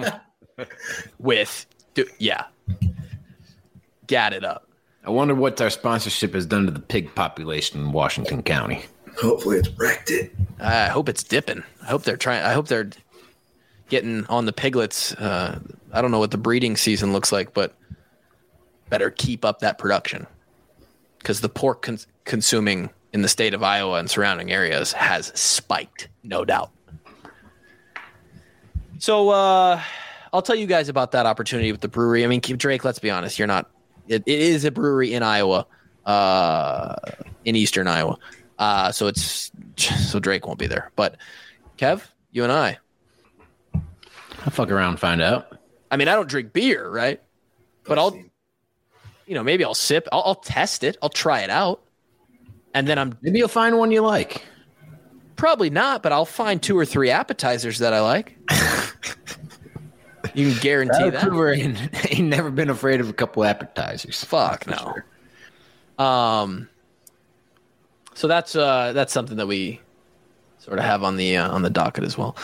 Yeah. Gat it up. I wonder what our sponsorship has done to the pig population in Washington County. Hopefully it's wrecked it. I hope it's dipping. I hope they're getting on the piglets. I don't know what the breeding season looks like, but better keep up that production because the pork consuming in the state of Iowa and surrounding areas has spiked, no doubt. So I'll tell you guys about that opportunity with the brewery. I mean, Drake, let's be honest, you're not. It is a brewery in Iowa, in eastern Iowa. So Drake won't be there. But Kev, you and I. I'll fuck around and find out. I mean, I don't drink beer, right? But maybe I'll sip. I'll test it. I'll try it out. And then maybe you'll find one you like. Probably not, but I'll find 2 or 3 appetizers that I like. You can guarantee that. Ain't never been afraid of a couple appetizers. Fuck no. Sure. So that's something that we sort of have on the docket as well.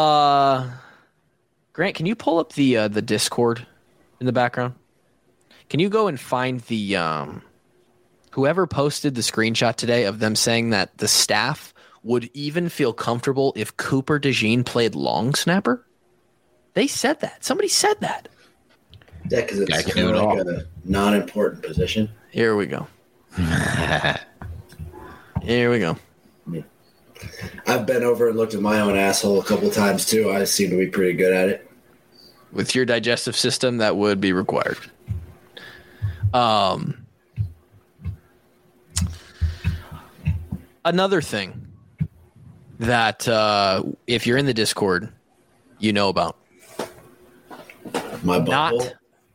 Grant, can you pull up the Discord in the background? Can you go and find the whoever posted the screenshot today of them saying that the staff would even feel comfortable if Cooper DeJean played long snapper? They said that. Somebody said that. Yeah, because it's kind of like a non-important position. Here we go. Here we go. I've been over and looked at my own asshole a couple times too. I seem to be pretty good at it. With your digestive system, that would be required. Another thing that if you're in the Discord, you know about. My butthole?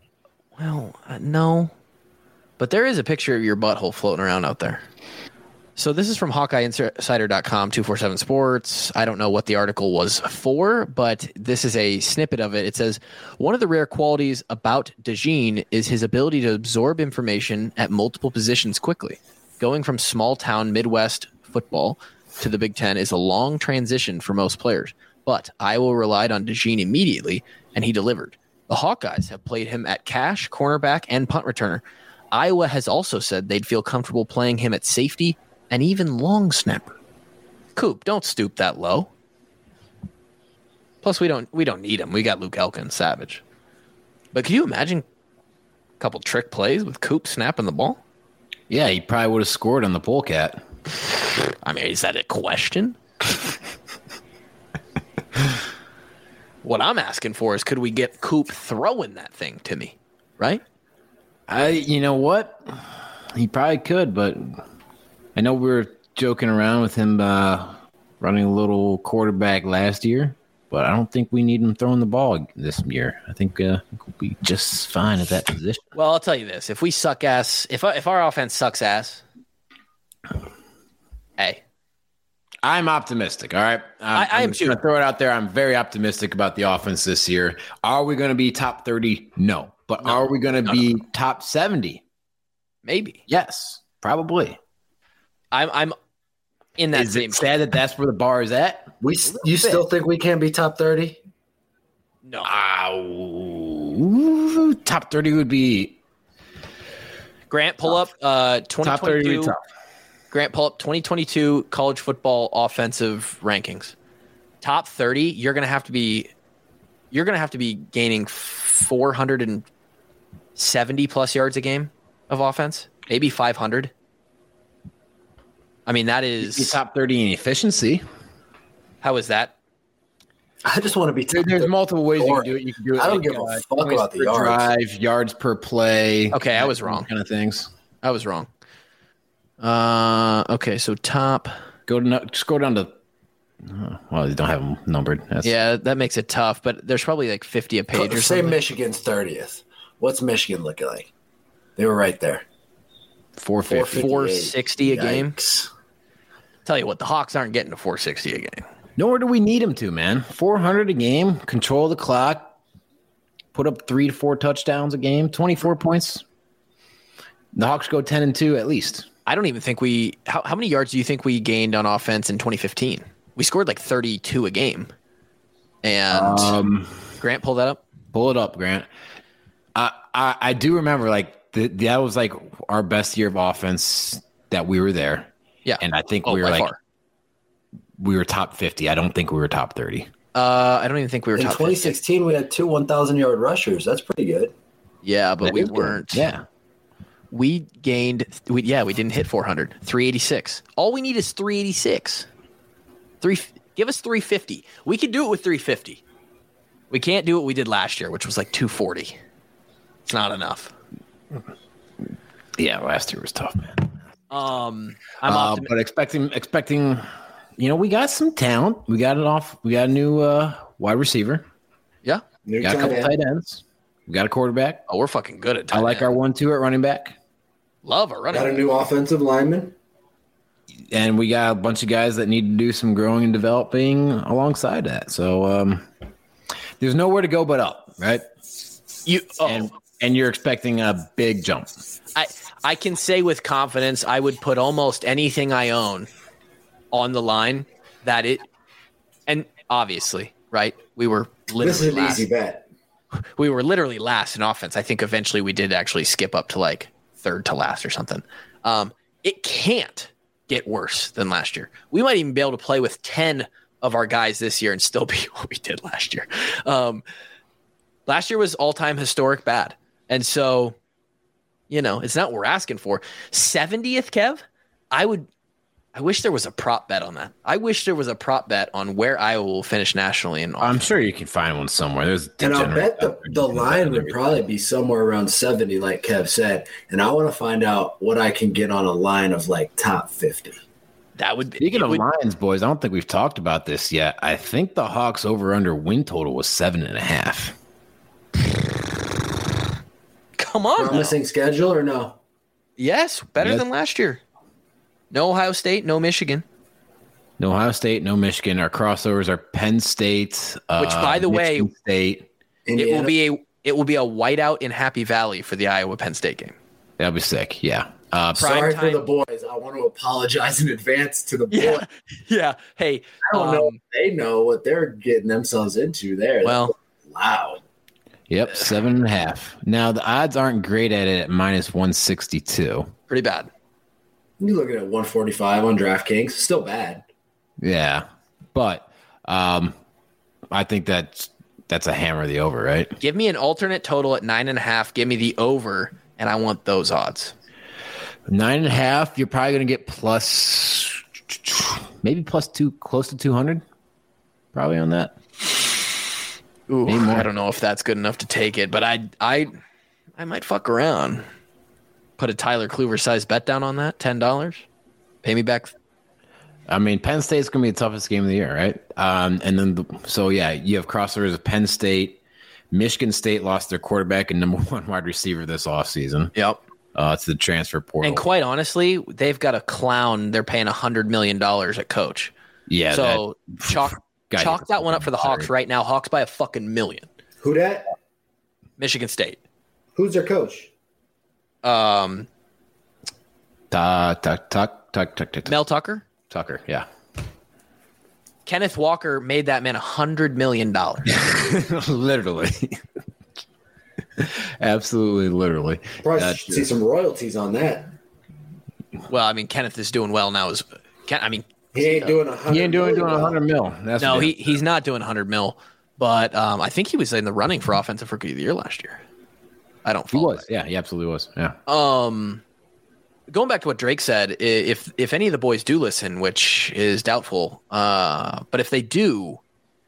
No. But there is a picture of your butthole floating around out there. So this is from HawkeyeInsider.com, 247 Sports. I don't know what the article was for, but this is a snippet of it. It says, one of the rare qualities about DeJean is his ability to absorb information at multiple positions quickly. Going from small-town Midwest football to the Big Ten is a long transition for most players, but Iowa relied on DeJean immediately, and he delivered. The Hawkeyes have played him at cash, cornerback, and punt returner. Iowa has also said they'd feel comfortable playing him at safety and even long snapper. Coop, don't stoop that low. Plus, we don't need him. We got Luke Elkin, Savage. But can you imagine a couple trick plays with Coop snapping the ball? Yeah, he probably would have scored on the polecat. I mean, is that a question? What I'm asking for is, could we get Coop throwing that thing to me? Right? You know what? He probably could, but I know we were joking around with him running a little quarterback last year, but I don't think we need him throwing the ball this year. I think we'll be just fine at that position. Well, I'll tell you this: if we suck ass, if our offense sucks ass, hey, I'm optimistic. All right, I am too. I'm gonna throw it out there. I'm very optimistic about the offense this year. Are we going to be top 30? No, but are we going to be top 70? Maybe. Yes, probably. I'm in that same. Is it sad that that's where the bar is at? You still think we can be top 30? No. Top 30 would be. Grant, pull up 2022. Top 30 would be tough. Grant, pull up 2022 college football offensive rankings. Top 30, you're going to have to be gaining 470 plus yards a game of offense, maybe 500. I mean, that is top 30 in efficiency. How is that? I just want to be top. There's multiple ways you can do it. You can do it. I don't give a fuck about the yards. Drive, yards per play. Okay, I was wrong. Kind of things. I was wrong. Okay, so top. Just go down to. Well, they don't have them numbered. Yeah, that makes it tough. But there's probably like 50 a page or something. Say Michigan's 30th. What's Michigan looking like? They were right there. 460 a game. Tell you what, the Hawks aren't getting to 460 a game. Nor do we need them to, man. 400 a game, control the clock, put up 3 to 4 touchdowns a game, 24 points. The Hawks go 10-2 at least. I don't even think how many yards do you think we gained on offense in 2015? We scored like 32 a game. And Grant, pull that up. Pull it up, Grant. I do remember like that was like our best year of offense that we were there. Yeah. And I think we were top 50. I don't think we were top 30. I don't even think we were in top 2016. 50. We had 2 1,000-yard rushers. That's pretty good. Yeah, but we weren't. Yeah. We didn't hit 400. 386. All we need is 386. Give us 350. We could do it with 350. We can't do what we did last year, which was like 240. It's not enough. Yeah, last year was tough, man. I'm optimistic. But expecting, we got some talent. We got a new wide receiver. Yeah. We got a couple tight ends. We got a quarterback. Oh, we're fucking good at tight I like end. our 1-2 at running back. Love our running back. Got a new offensive lineman. And we got a bunch of guys that need to do some growing and developing alongside that. So there's nowhere to go but up, right? And you're expecting a big jump. I can say with confidence I would put almost anything I own on the line and obviously, right? We were literally This is an easy bet. We were literally last in offense. I think eventually we did actually skip up to like third to last or something. It can't get worse than last year. We might even be able to play with 10 of our guys this year and still be what we did last year. Last year was all-time historic bad. And so, it's not what we're asking for. 70th, Kev? I wish there was a prop bet on that. I wish there was a prop bet on where Iowa will finish nationally. I'm sure you can find one somewhere. And I'll bet the line would probably be somewhere around 70, like Kev said. And I want to find out what I can get on a line of like top 50. That would be. Speaking of lines, boys, I don't think we've talked about this yet. I think the Hawks over-under win total was 7.5. Come on. Promising schedule or no? Yes, better than last year. No Ohio State, no Michigan. No Ohio State, no Michigan. Our crossovers are Penn State, which, by the way, State. It will be a whiteout in Happy Valley for the Iowa Penn State game. That'll be sick. Yeah. Sorry for the boys. I want to apologize in advance to the boys. Yeah. Hey, I don't know if they know what they're getting themselves into there. Well, loud. Yep, 7.5. Now the odds aren't great at it at -162. Pretty bad. You're looking at 145 on DraftKings. Still bad. Yeah, but I think that's a hammer the over, right? Give me an alternate total at 9.5. Give me the over, and I want those odds. 9.5. You're probably going to get maybe plus 2, close to 200. Probably on that. Ooh, I don't know if that's good enough to take it, but I might fuck around. Put a Tyler Kluver size bet down on that, $10. Pay me back. I mean, Penn State's going to be the toughest game of the year, right? And then, you have crossovers of Penn State. Michigan State lost their quarterback and number 1 wide receiver this offseason. Yep. It's the transfer portal. And quite honestly, they've got a clown. They're paying $100 million at coach. Yeah. So chalk that one up for the Hawks right now. Hawks by a fucking million. Who dat? Michigan State. Who's their coach? Mel Tucker. Tucker, yeah. Kenneth Walker made that man $100 million. Literally. Absolutely, literally. Probably see some royalties on that. Well, I mean, Kenneth is doing well now. He ain't doing 100. He ain't doing 100 mil. He's not doing 100 mil. But I think he was in the running for offensive rookie of the year last year. I don't. He was. Yeah, he absolutely was. Yeah. Going back to what Drake said, if any of the boys do listen, which is doubtful, but if they do,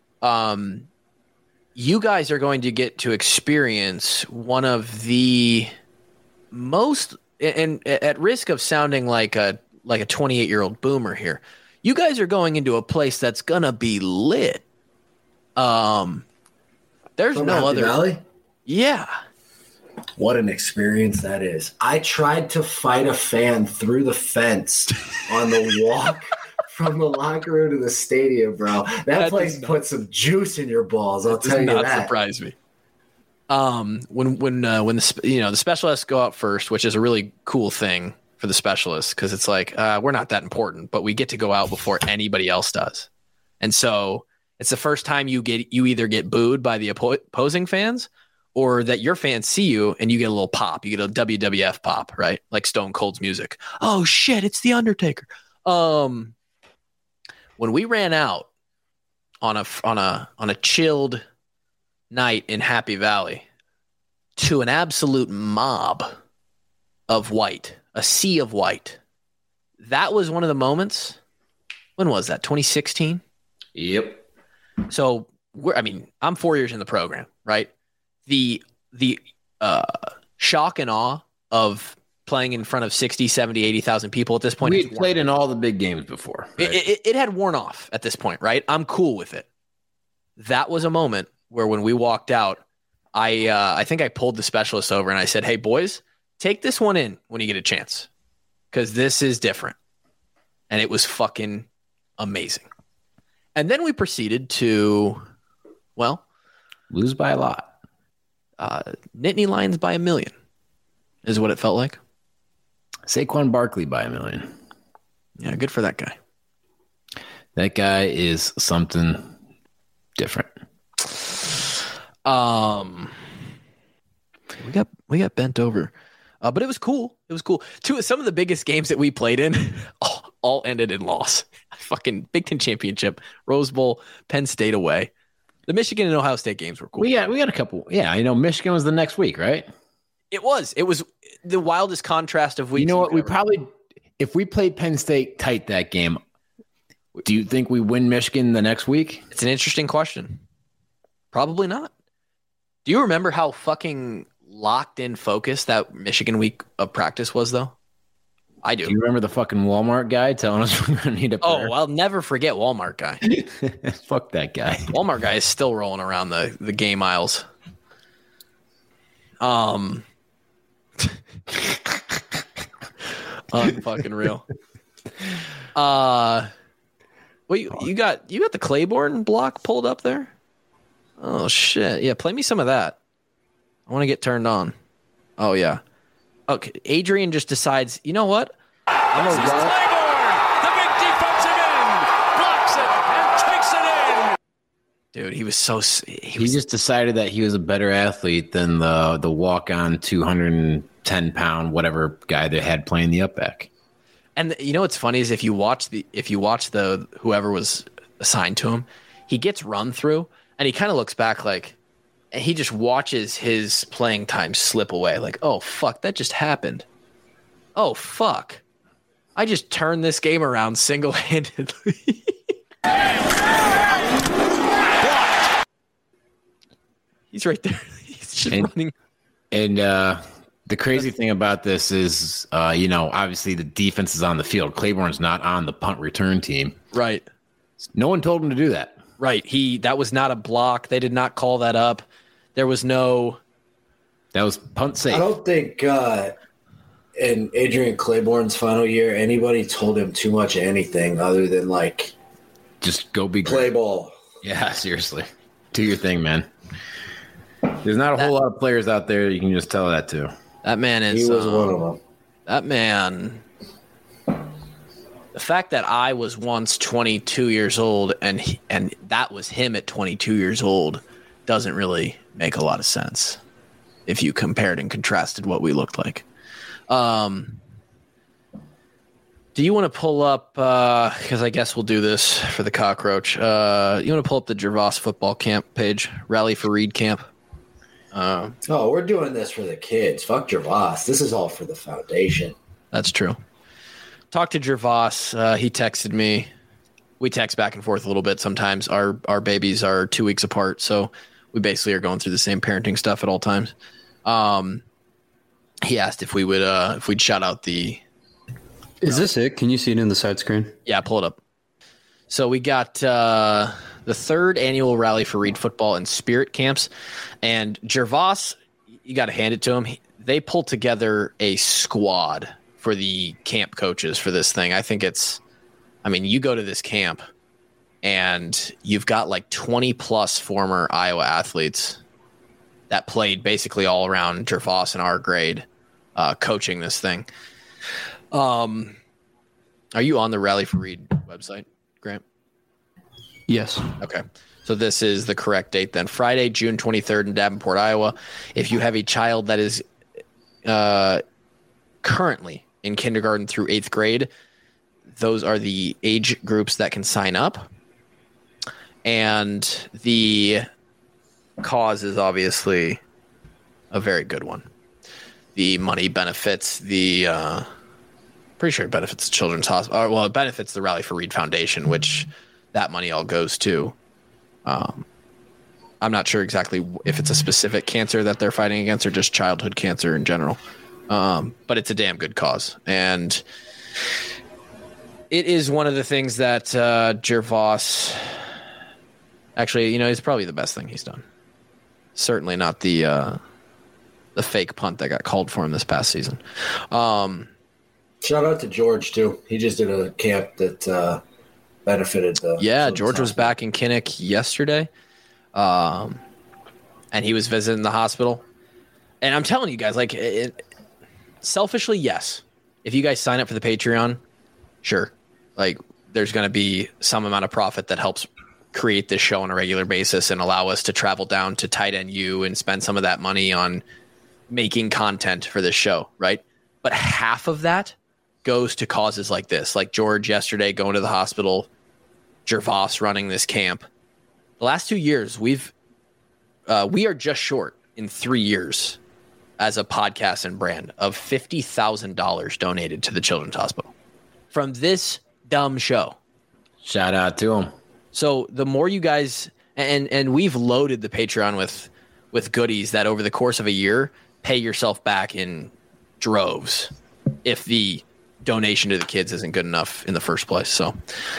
you guys are going to get to experience one of the most, and at risk of sounding like a 28-year-old boomer here, you guys are going into a place that's gonna be lit. There's no other. Valley? Yeah. What an experience that is. I tried to fight a fan through the fence on the walk from the locker room to the stadium, bro. That place put some juice in your balls, I'll tell you that. Does not surprise me. When the specialists go out first, which is a really cool thing for the specialists, because it's like we're not that important, but we get to go out before anybody else does. And so it's the first time you either get booed by the opposing fans, or that your fans see you and you get a little pop. You get a WWF pop, right? Like Stone Cold's music. Oh, shit, it's The Undertaker. When we ran out, on a chilled night in Happy Valley to an absolute mob of white, a sea of white. That was one of the moments. When was that? 2016? Yep. So I'm 4 years in the program, right? The shock and awe of playing in front of 60, 70, 80,000 people at this point. We had played in all the big games before. Right? It had worn off at this point, right? I'm cool with it. That was a moment where when we walked out, I think I pulled the specialist over and I said, hey, boys, take this one in when you get a chance because this is different. And it was fucking amazing. And then we proceeded to, lose by a lot. Nittany Lions by 1 million is what it felt like. Saquon Barkley by 1 million. Yeah, good for that guy. That guy is something different. We got bent over, but it was cool. It was cool. Some of the biggest games that we played in all ended in loss. Fucking Big Ten championship, Rose Bowl, Penn State away. The Michigan and Ohio State games were cool. We got a couple. Yeah, I know Michigan was the next week, right? It was the wildest contrast of weeks. You know what? We probably, if we played Penn State tight that game, do you think we win Michigan the next week? It's an interesting question. Probably not. Do you remember how fucking locked in focused that Michigan week of practice was, though? I do. Do you remember the fucking Walmart guy telling us we're going to need a prayer? Oh, I'll never forget Walmart guy. Fuck that guy. Walmart guy is still rolling around the game aisles. Unfucking real. Wait, you got the Claiborne block pulled up there? Oh shit. Yeah, play me some of that. I want to get turned on. Oh yeah. Okay, Adrian just decides, you know what? I'm gonna run. Claiborne, the big defensive end, blocks it and takes it in. Dude, he was so. He just decided that he was a better athlete than the walk-on 210-pound whatever guy they had playing the up back. And you know what's funny is if you watch the whoever was assigned to him, he gets run through and he kind of looks back like. And he just watches his playing time slip away. Like, oh, fuck, that just happened. Oh, fuck. I just turned this game around single-handedly. He's right there. He's just running. And the crazy thing about this is, obviously the defense is on the field. Claiborne's not on the punt return team. Right. No one told him to do that. Right. That was not a block. They did not call that up. There was no. That was punt safe. I don't think in Adrian Claiborne's final year, anybody told him too much of anything other than just go be play great. Ball. Yeah, seriously. Do your thing, man. There's not a whole lot of players out there you can just tell that to. That man is. He was one of them. That man. The fact that I was once 22 years old and that was him at 22 years old doesn't really make a lot of sense if you compared and contrasted what we looked like. Do you want to pull up, because I guess we'll do this for the cockroach. You want to pull up the Gervais football camp page, Rally for Reed camp? We're doing this for the kids. Fuck Gervais. This is all for the foundation. That's true. Talked to Gervais. He texted me. We text back and forth a little bit sometimes. Our babies are 2 weeks apart, so we basically are going through the same parenting stuff at all times. He asked if we'd shout out the. Is this it? Can you see it in the side screen? Yeah, pull it up. So we got the third annual Rally for Reed football and spirit camps, and Gervais, you got to hand it to him. They pulled together a squad for the camp coaches for this thing. I think you go to this camp and you've got 20 plus former Iowa athletes that played basically all around Gervais and our grade, coaching this thing. Are you on the Rally for Reed website, Grant? Yes. Okay. So this is the correct date then. Friday, June 23rd in Davenport, Iowa. If you have a child that is currently in kindergarten through 8th grade, those are the age groups that can sign up. And the cause is obviously a very good one. The money benefits the pretty sure it benefits the Children's Hospital. Well, it benefits the Rally for Reed Foundation, which that money all goes to. I'm not sure exactly if it's a specific cancer that they're fighting against or just childhood cancer in general. But it's a damn good cause. And it is one of the things that Gervais, actually, it's probably the best thing he's done. Certainly not the fake punt that got called for him this past season. Shout out to George, too. He just did a camp that benefited the... Yeah, George was back in Kinnick yesterday. And he was visiting the hospital. And I'm telling you guys, selfishly, yes. If you guys sign up for the Patreon, sure. There's going to be some amount of profit that helps create this show on a regular basis and allow us to travel down to Tight End U and spend some of that money on making content for this show, right? But half of that goes to causes like this, like George yesterday going to the hospital, Gervais running this camp. The last 2 years, we are just short in 3 years as a podcast and brand of $50,000 donated to the Children's Hospital from this dumb show. Shout out to him. So the more you guys, and we've loaded the Patreon with goodies that over the course of a year pay yourself back in droves if the donation to the kids isn't good enough in the first place. So,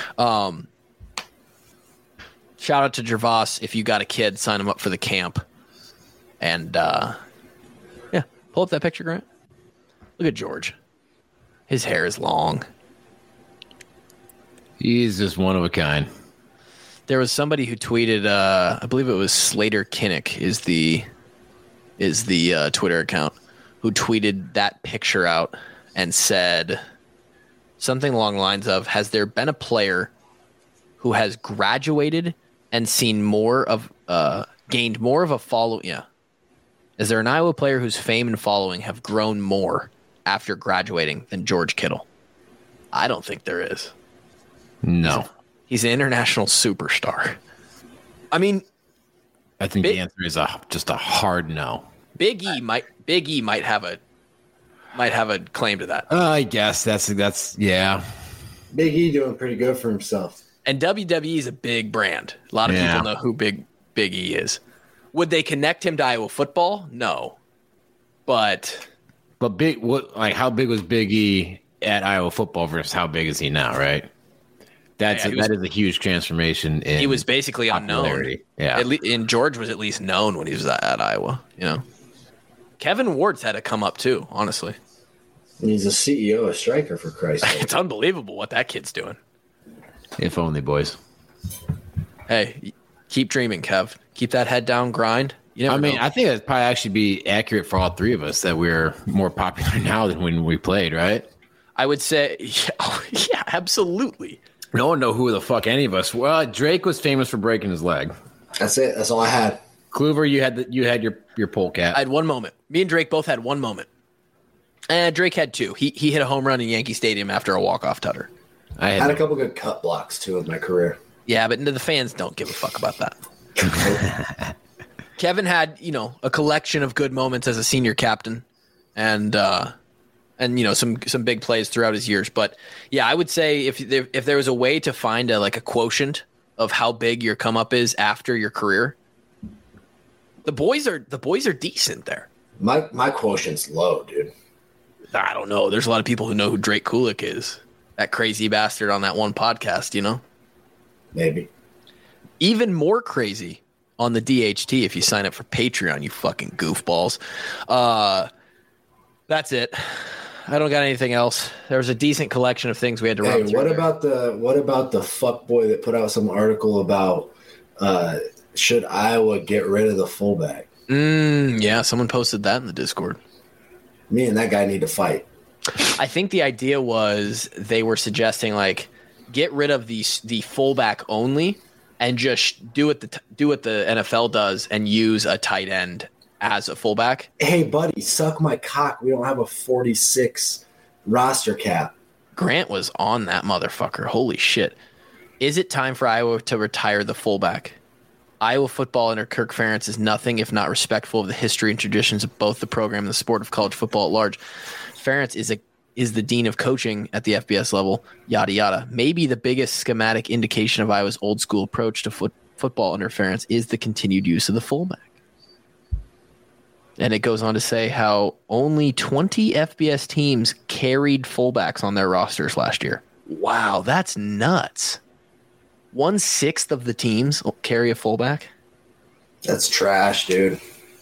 shout out to Gervais. If you got a kid, sign him up for the camp. And, pull up that picture, Grant. Look at George. His hair is long. He's just one of a kind. There was somebody who tweeted, I believe it was Slater Kinnick is the Twitter account, who tweeted that picture out and said something along the lines of, has there been a player who has graduated and seen more of, gained more of a follow? Yeah. Is there an Iowa player whose fame and following have grown more after graduating than George Kittle? I don't think there is. No. He's an international superstar. I mean, I think the answer is just a hard no. Big E might have a claim to that. I guess that's yeah. Big E doing pretty good for himself. And WWE is a big brand. A lot of people know who Big E is. Would they connect him to Iowa football? No. But big, how big was Big E at Iowa football versus how big is he now, right? That is a huge transformation. He was basically unknown. Yeah, and George was at least known when he was at Iowa. Kevin Ward's had to come up too. Honestly, he's a CEO of Stryker, for Christ's sake. It's unbelievable what that kid's doing. If only, boys. Hey, keep dreaming, Kev. Keep that head down, grind. I think it'd probably actually be accurate for all three of us that we're more popular now than when we played, right? I would say, yeah, absolutely. No one know who the fuck any of us. Well, Drake was famous for breaking his leg. That's it. That's all I had. Kluver, you had your polecat. I had one moment. Me and Drake both had one moment. And Drake had two. He hit a home run in Yankee Stadium after a walk-off tutter. I had a couple good cut blocks, too, in my career. Yeah, but the fans don't give a fuck about that. Kevin had, a collection of good moments as a senior captain. And some big plays throughout his years. But yeah, I would say if there was a way to find a quotient of how big your come up is after your career, the boys are decent there. My quotient's low, dude. I don't know. There's a lot of people who know who Drake Kulik is. That crazy bastard on that one podcast, Maybe. Even more crazy on the DHT if you sign up for Patreon, you fucking goofballs. That's it. I don't got anything else. There was a decent collection of things we had to run through. What about the fuckboy that put out some article about should Iowa get rid of the fullback? Yeah, someone posted that in the Discord. Me and that guy need to fight. I think the idea was they were suggesting get rid of the fullback only and just do what the NFL does and use a tight end as a fullback. Hey, buddy, suck my cock. We don't have a 46 roster cap. Grant was on that motherfucker. Holy shit. Is it time for Iowa to retire the fullback? Iowa football under Kirk Ferentz is nothing if not respectful of the history and traditions of both the program and the sport of college football at large. Ferentz is the dean of coaching at the FBS level, yada, yada. Maybe the biggest schematic indication of Iowa's old school approach to football under Ferentz is the continued use of the fullback. And it goes on to say how only 20 FBS teams carried fullbacks on their rosters last year. Wow, that's nuts. 1/6 of the teams carry a fullback. That's trash, dude.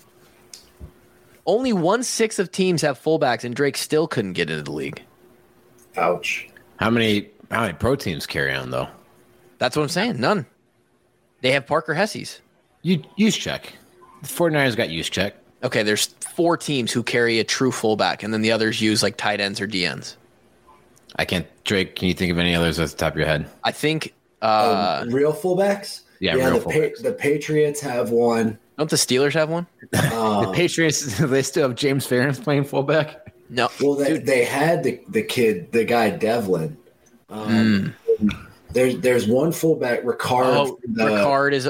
Only 1/6 of teams have fullbacks, and Drake still couldn't get into the league. Ouch. How many pro teams carry on though? That's what I'm saying. None. They have Parker Hesse's. Use check. The 49ers got use check. Okay, there's 4 teams who carry a true fullback, and then the others use like tight ends or DNs. Drake, can you think of any others off the top of your head? I think real fullbacks? Yeah, real fullbacks. The Patriots have one. Don't the Steelers have one? The Patriots, they still have James Ferentz playing fullback? No. Well, they had the guy Devlin. There's one fullback, Ricard. Ricard is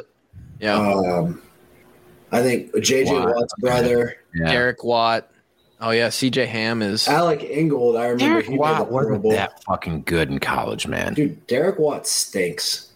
I think J.J. Watt's brother. Yeah. Derek Watt. Oh, yeah, C.J. Ham is. Alec Ingold, I remember. Derek Watt wasn't that fucking good in college, man. Dude, Derek Watt stinks.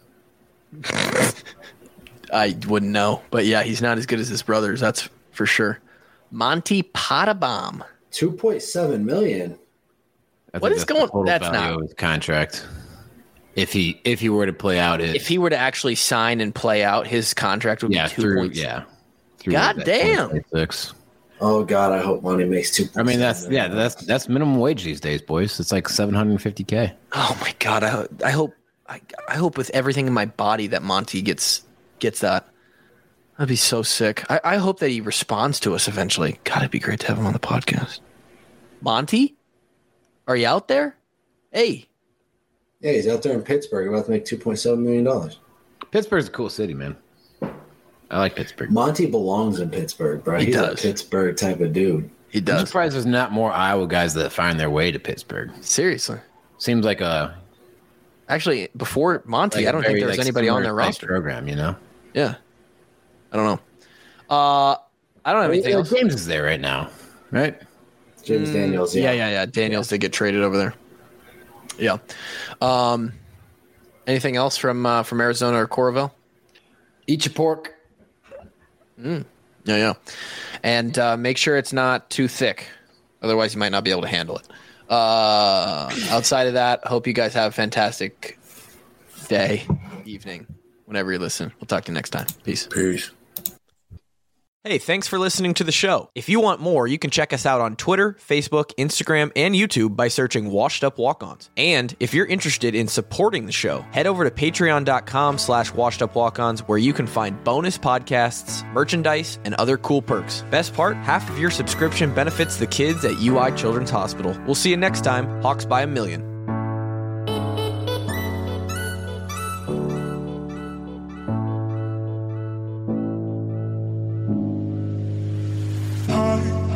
I wouldn't know. But, yeah, he's not as good as his brothers. That's for sure. Monty Pottebaum. $2.7 million. What is going on? That's not his contract. If he were to play out if he were to actually sign and play out, his contract would be 2 points. God damn. Oh God, I hope Monty makes 2. I mean, that's minimum wage these days, boys. It's like $750K. Oh my God, I hope with everything in my body that Monty gets that. That'd be so sick. I hope that he responds to us eventually. God, it'd be great to have him on the podcast. Monty, are you out there? Hey. Yeah, he's out there in Pittsburgh, about to make $2.7 million. Pittsburgh's a cool city, man. I like Pittsburgh. Monty belongs in Pittsburgh, bro. He's a Pittsburgh type of dude. He does. I'm surprised there's not more Iowa guys that find their way to Pittsburgh. Seriously. Seems like a... Actually, before Monty, I don't think there was anybody on their roster. Program, you know? Yeah. I don't know. I don't have anything else. James is there right now, right? James Daniels, yeah. Daniels did get traded over there. Yeah. Anything else from Arizona or Coralville? Eat your pork. Yeah. And make sure it's not too thick. Otherwise, you might not be able to handle it. Outside of that, hope you guys have a fantastic day, evening, whenever you listen. We'll talk to you next time. Peace. Hey, thanks for listening to the show. If you want more, you can check us out on Twitter, Facebook, Instagram, and YouTube by searching Washed Up Walk-Ons. And if you're interested in supporting the show, head over to patreon.com/washedupwalk-ons where you can find bonus podcasts, merchandise, and other cool perks. Best part, half of your subscription benefits the kids at UI Children's Hospital. We'll see you next time. Hawks by a million. I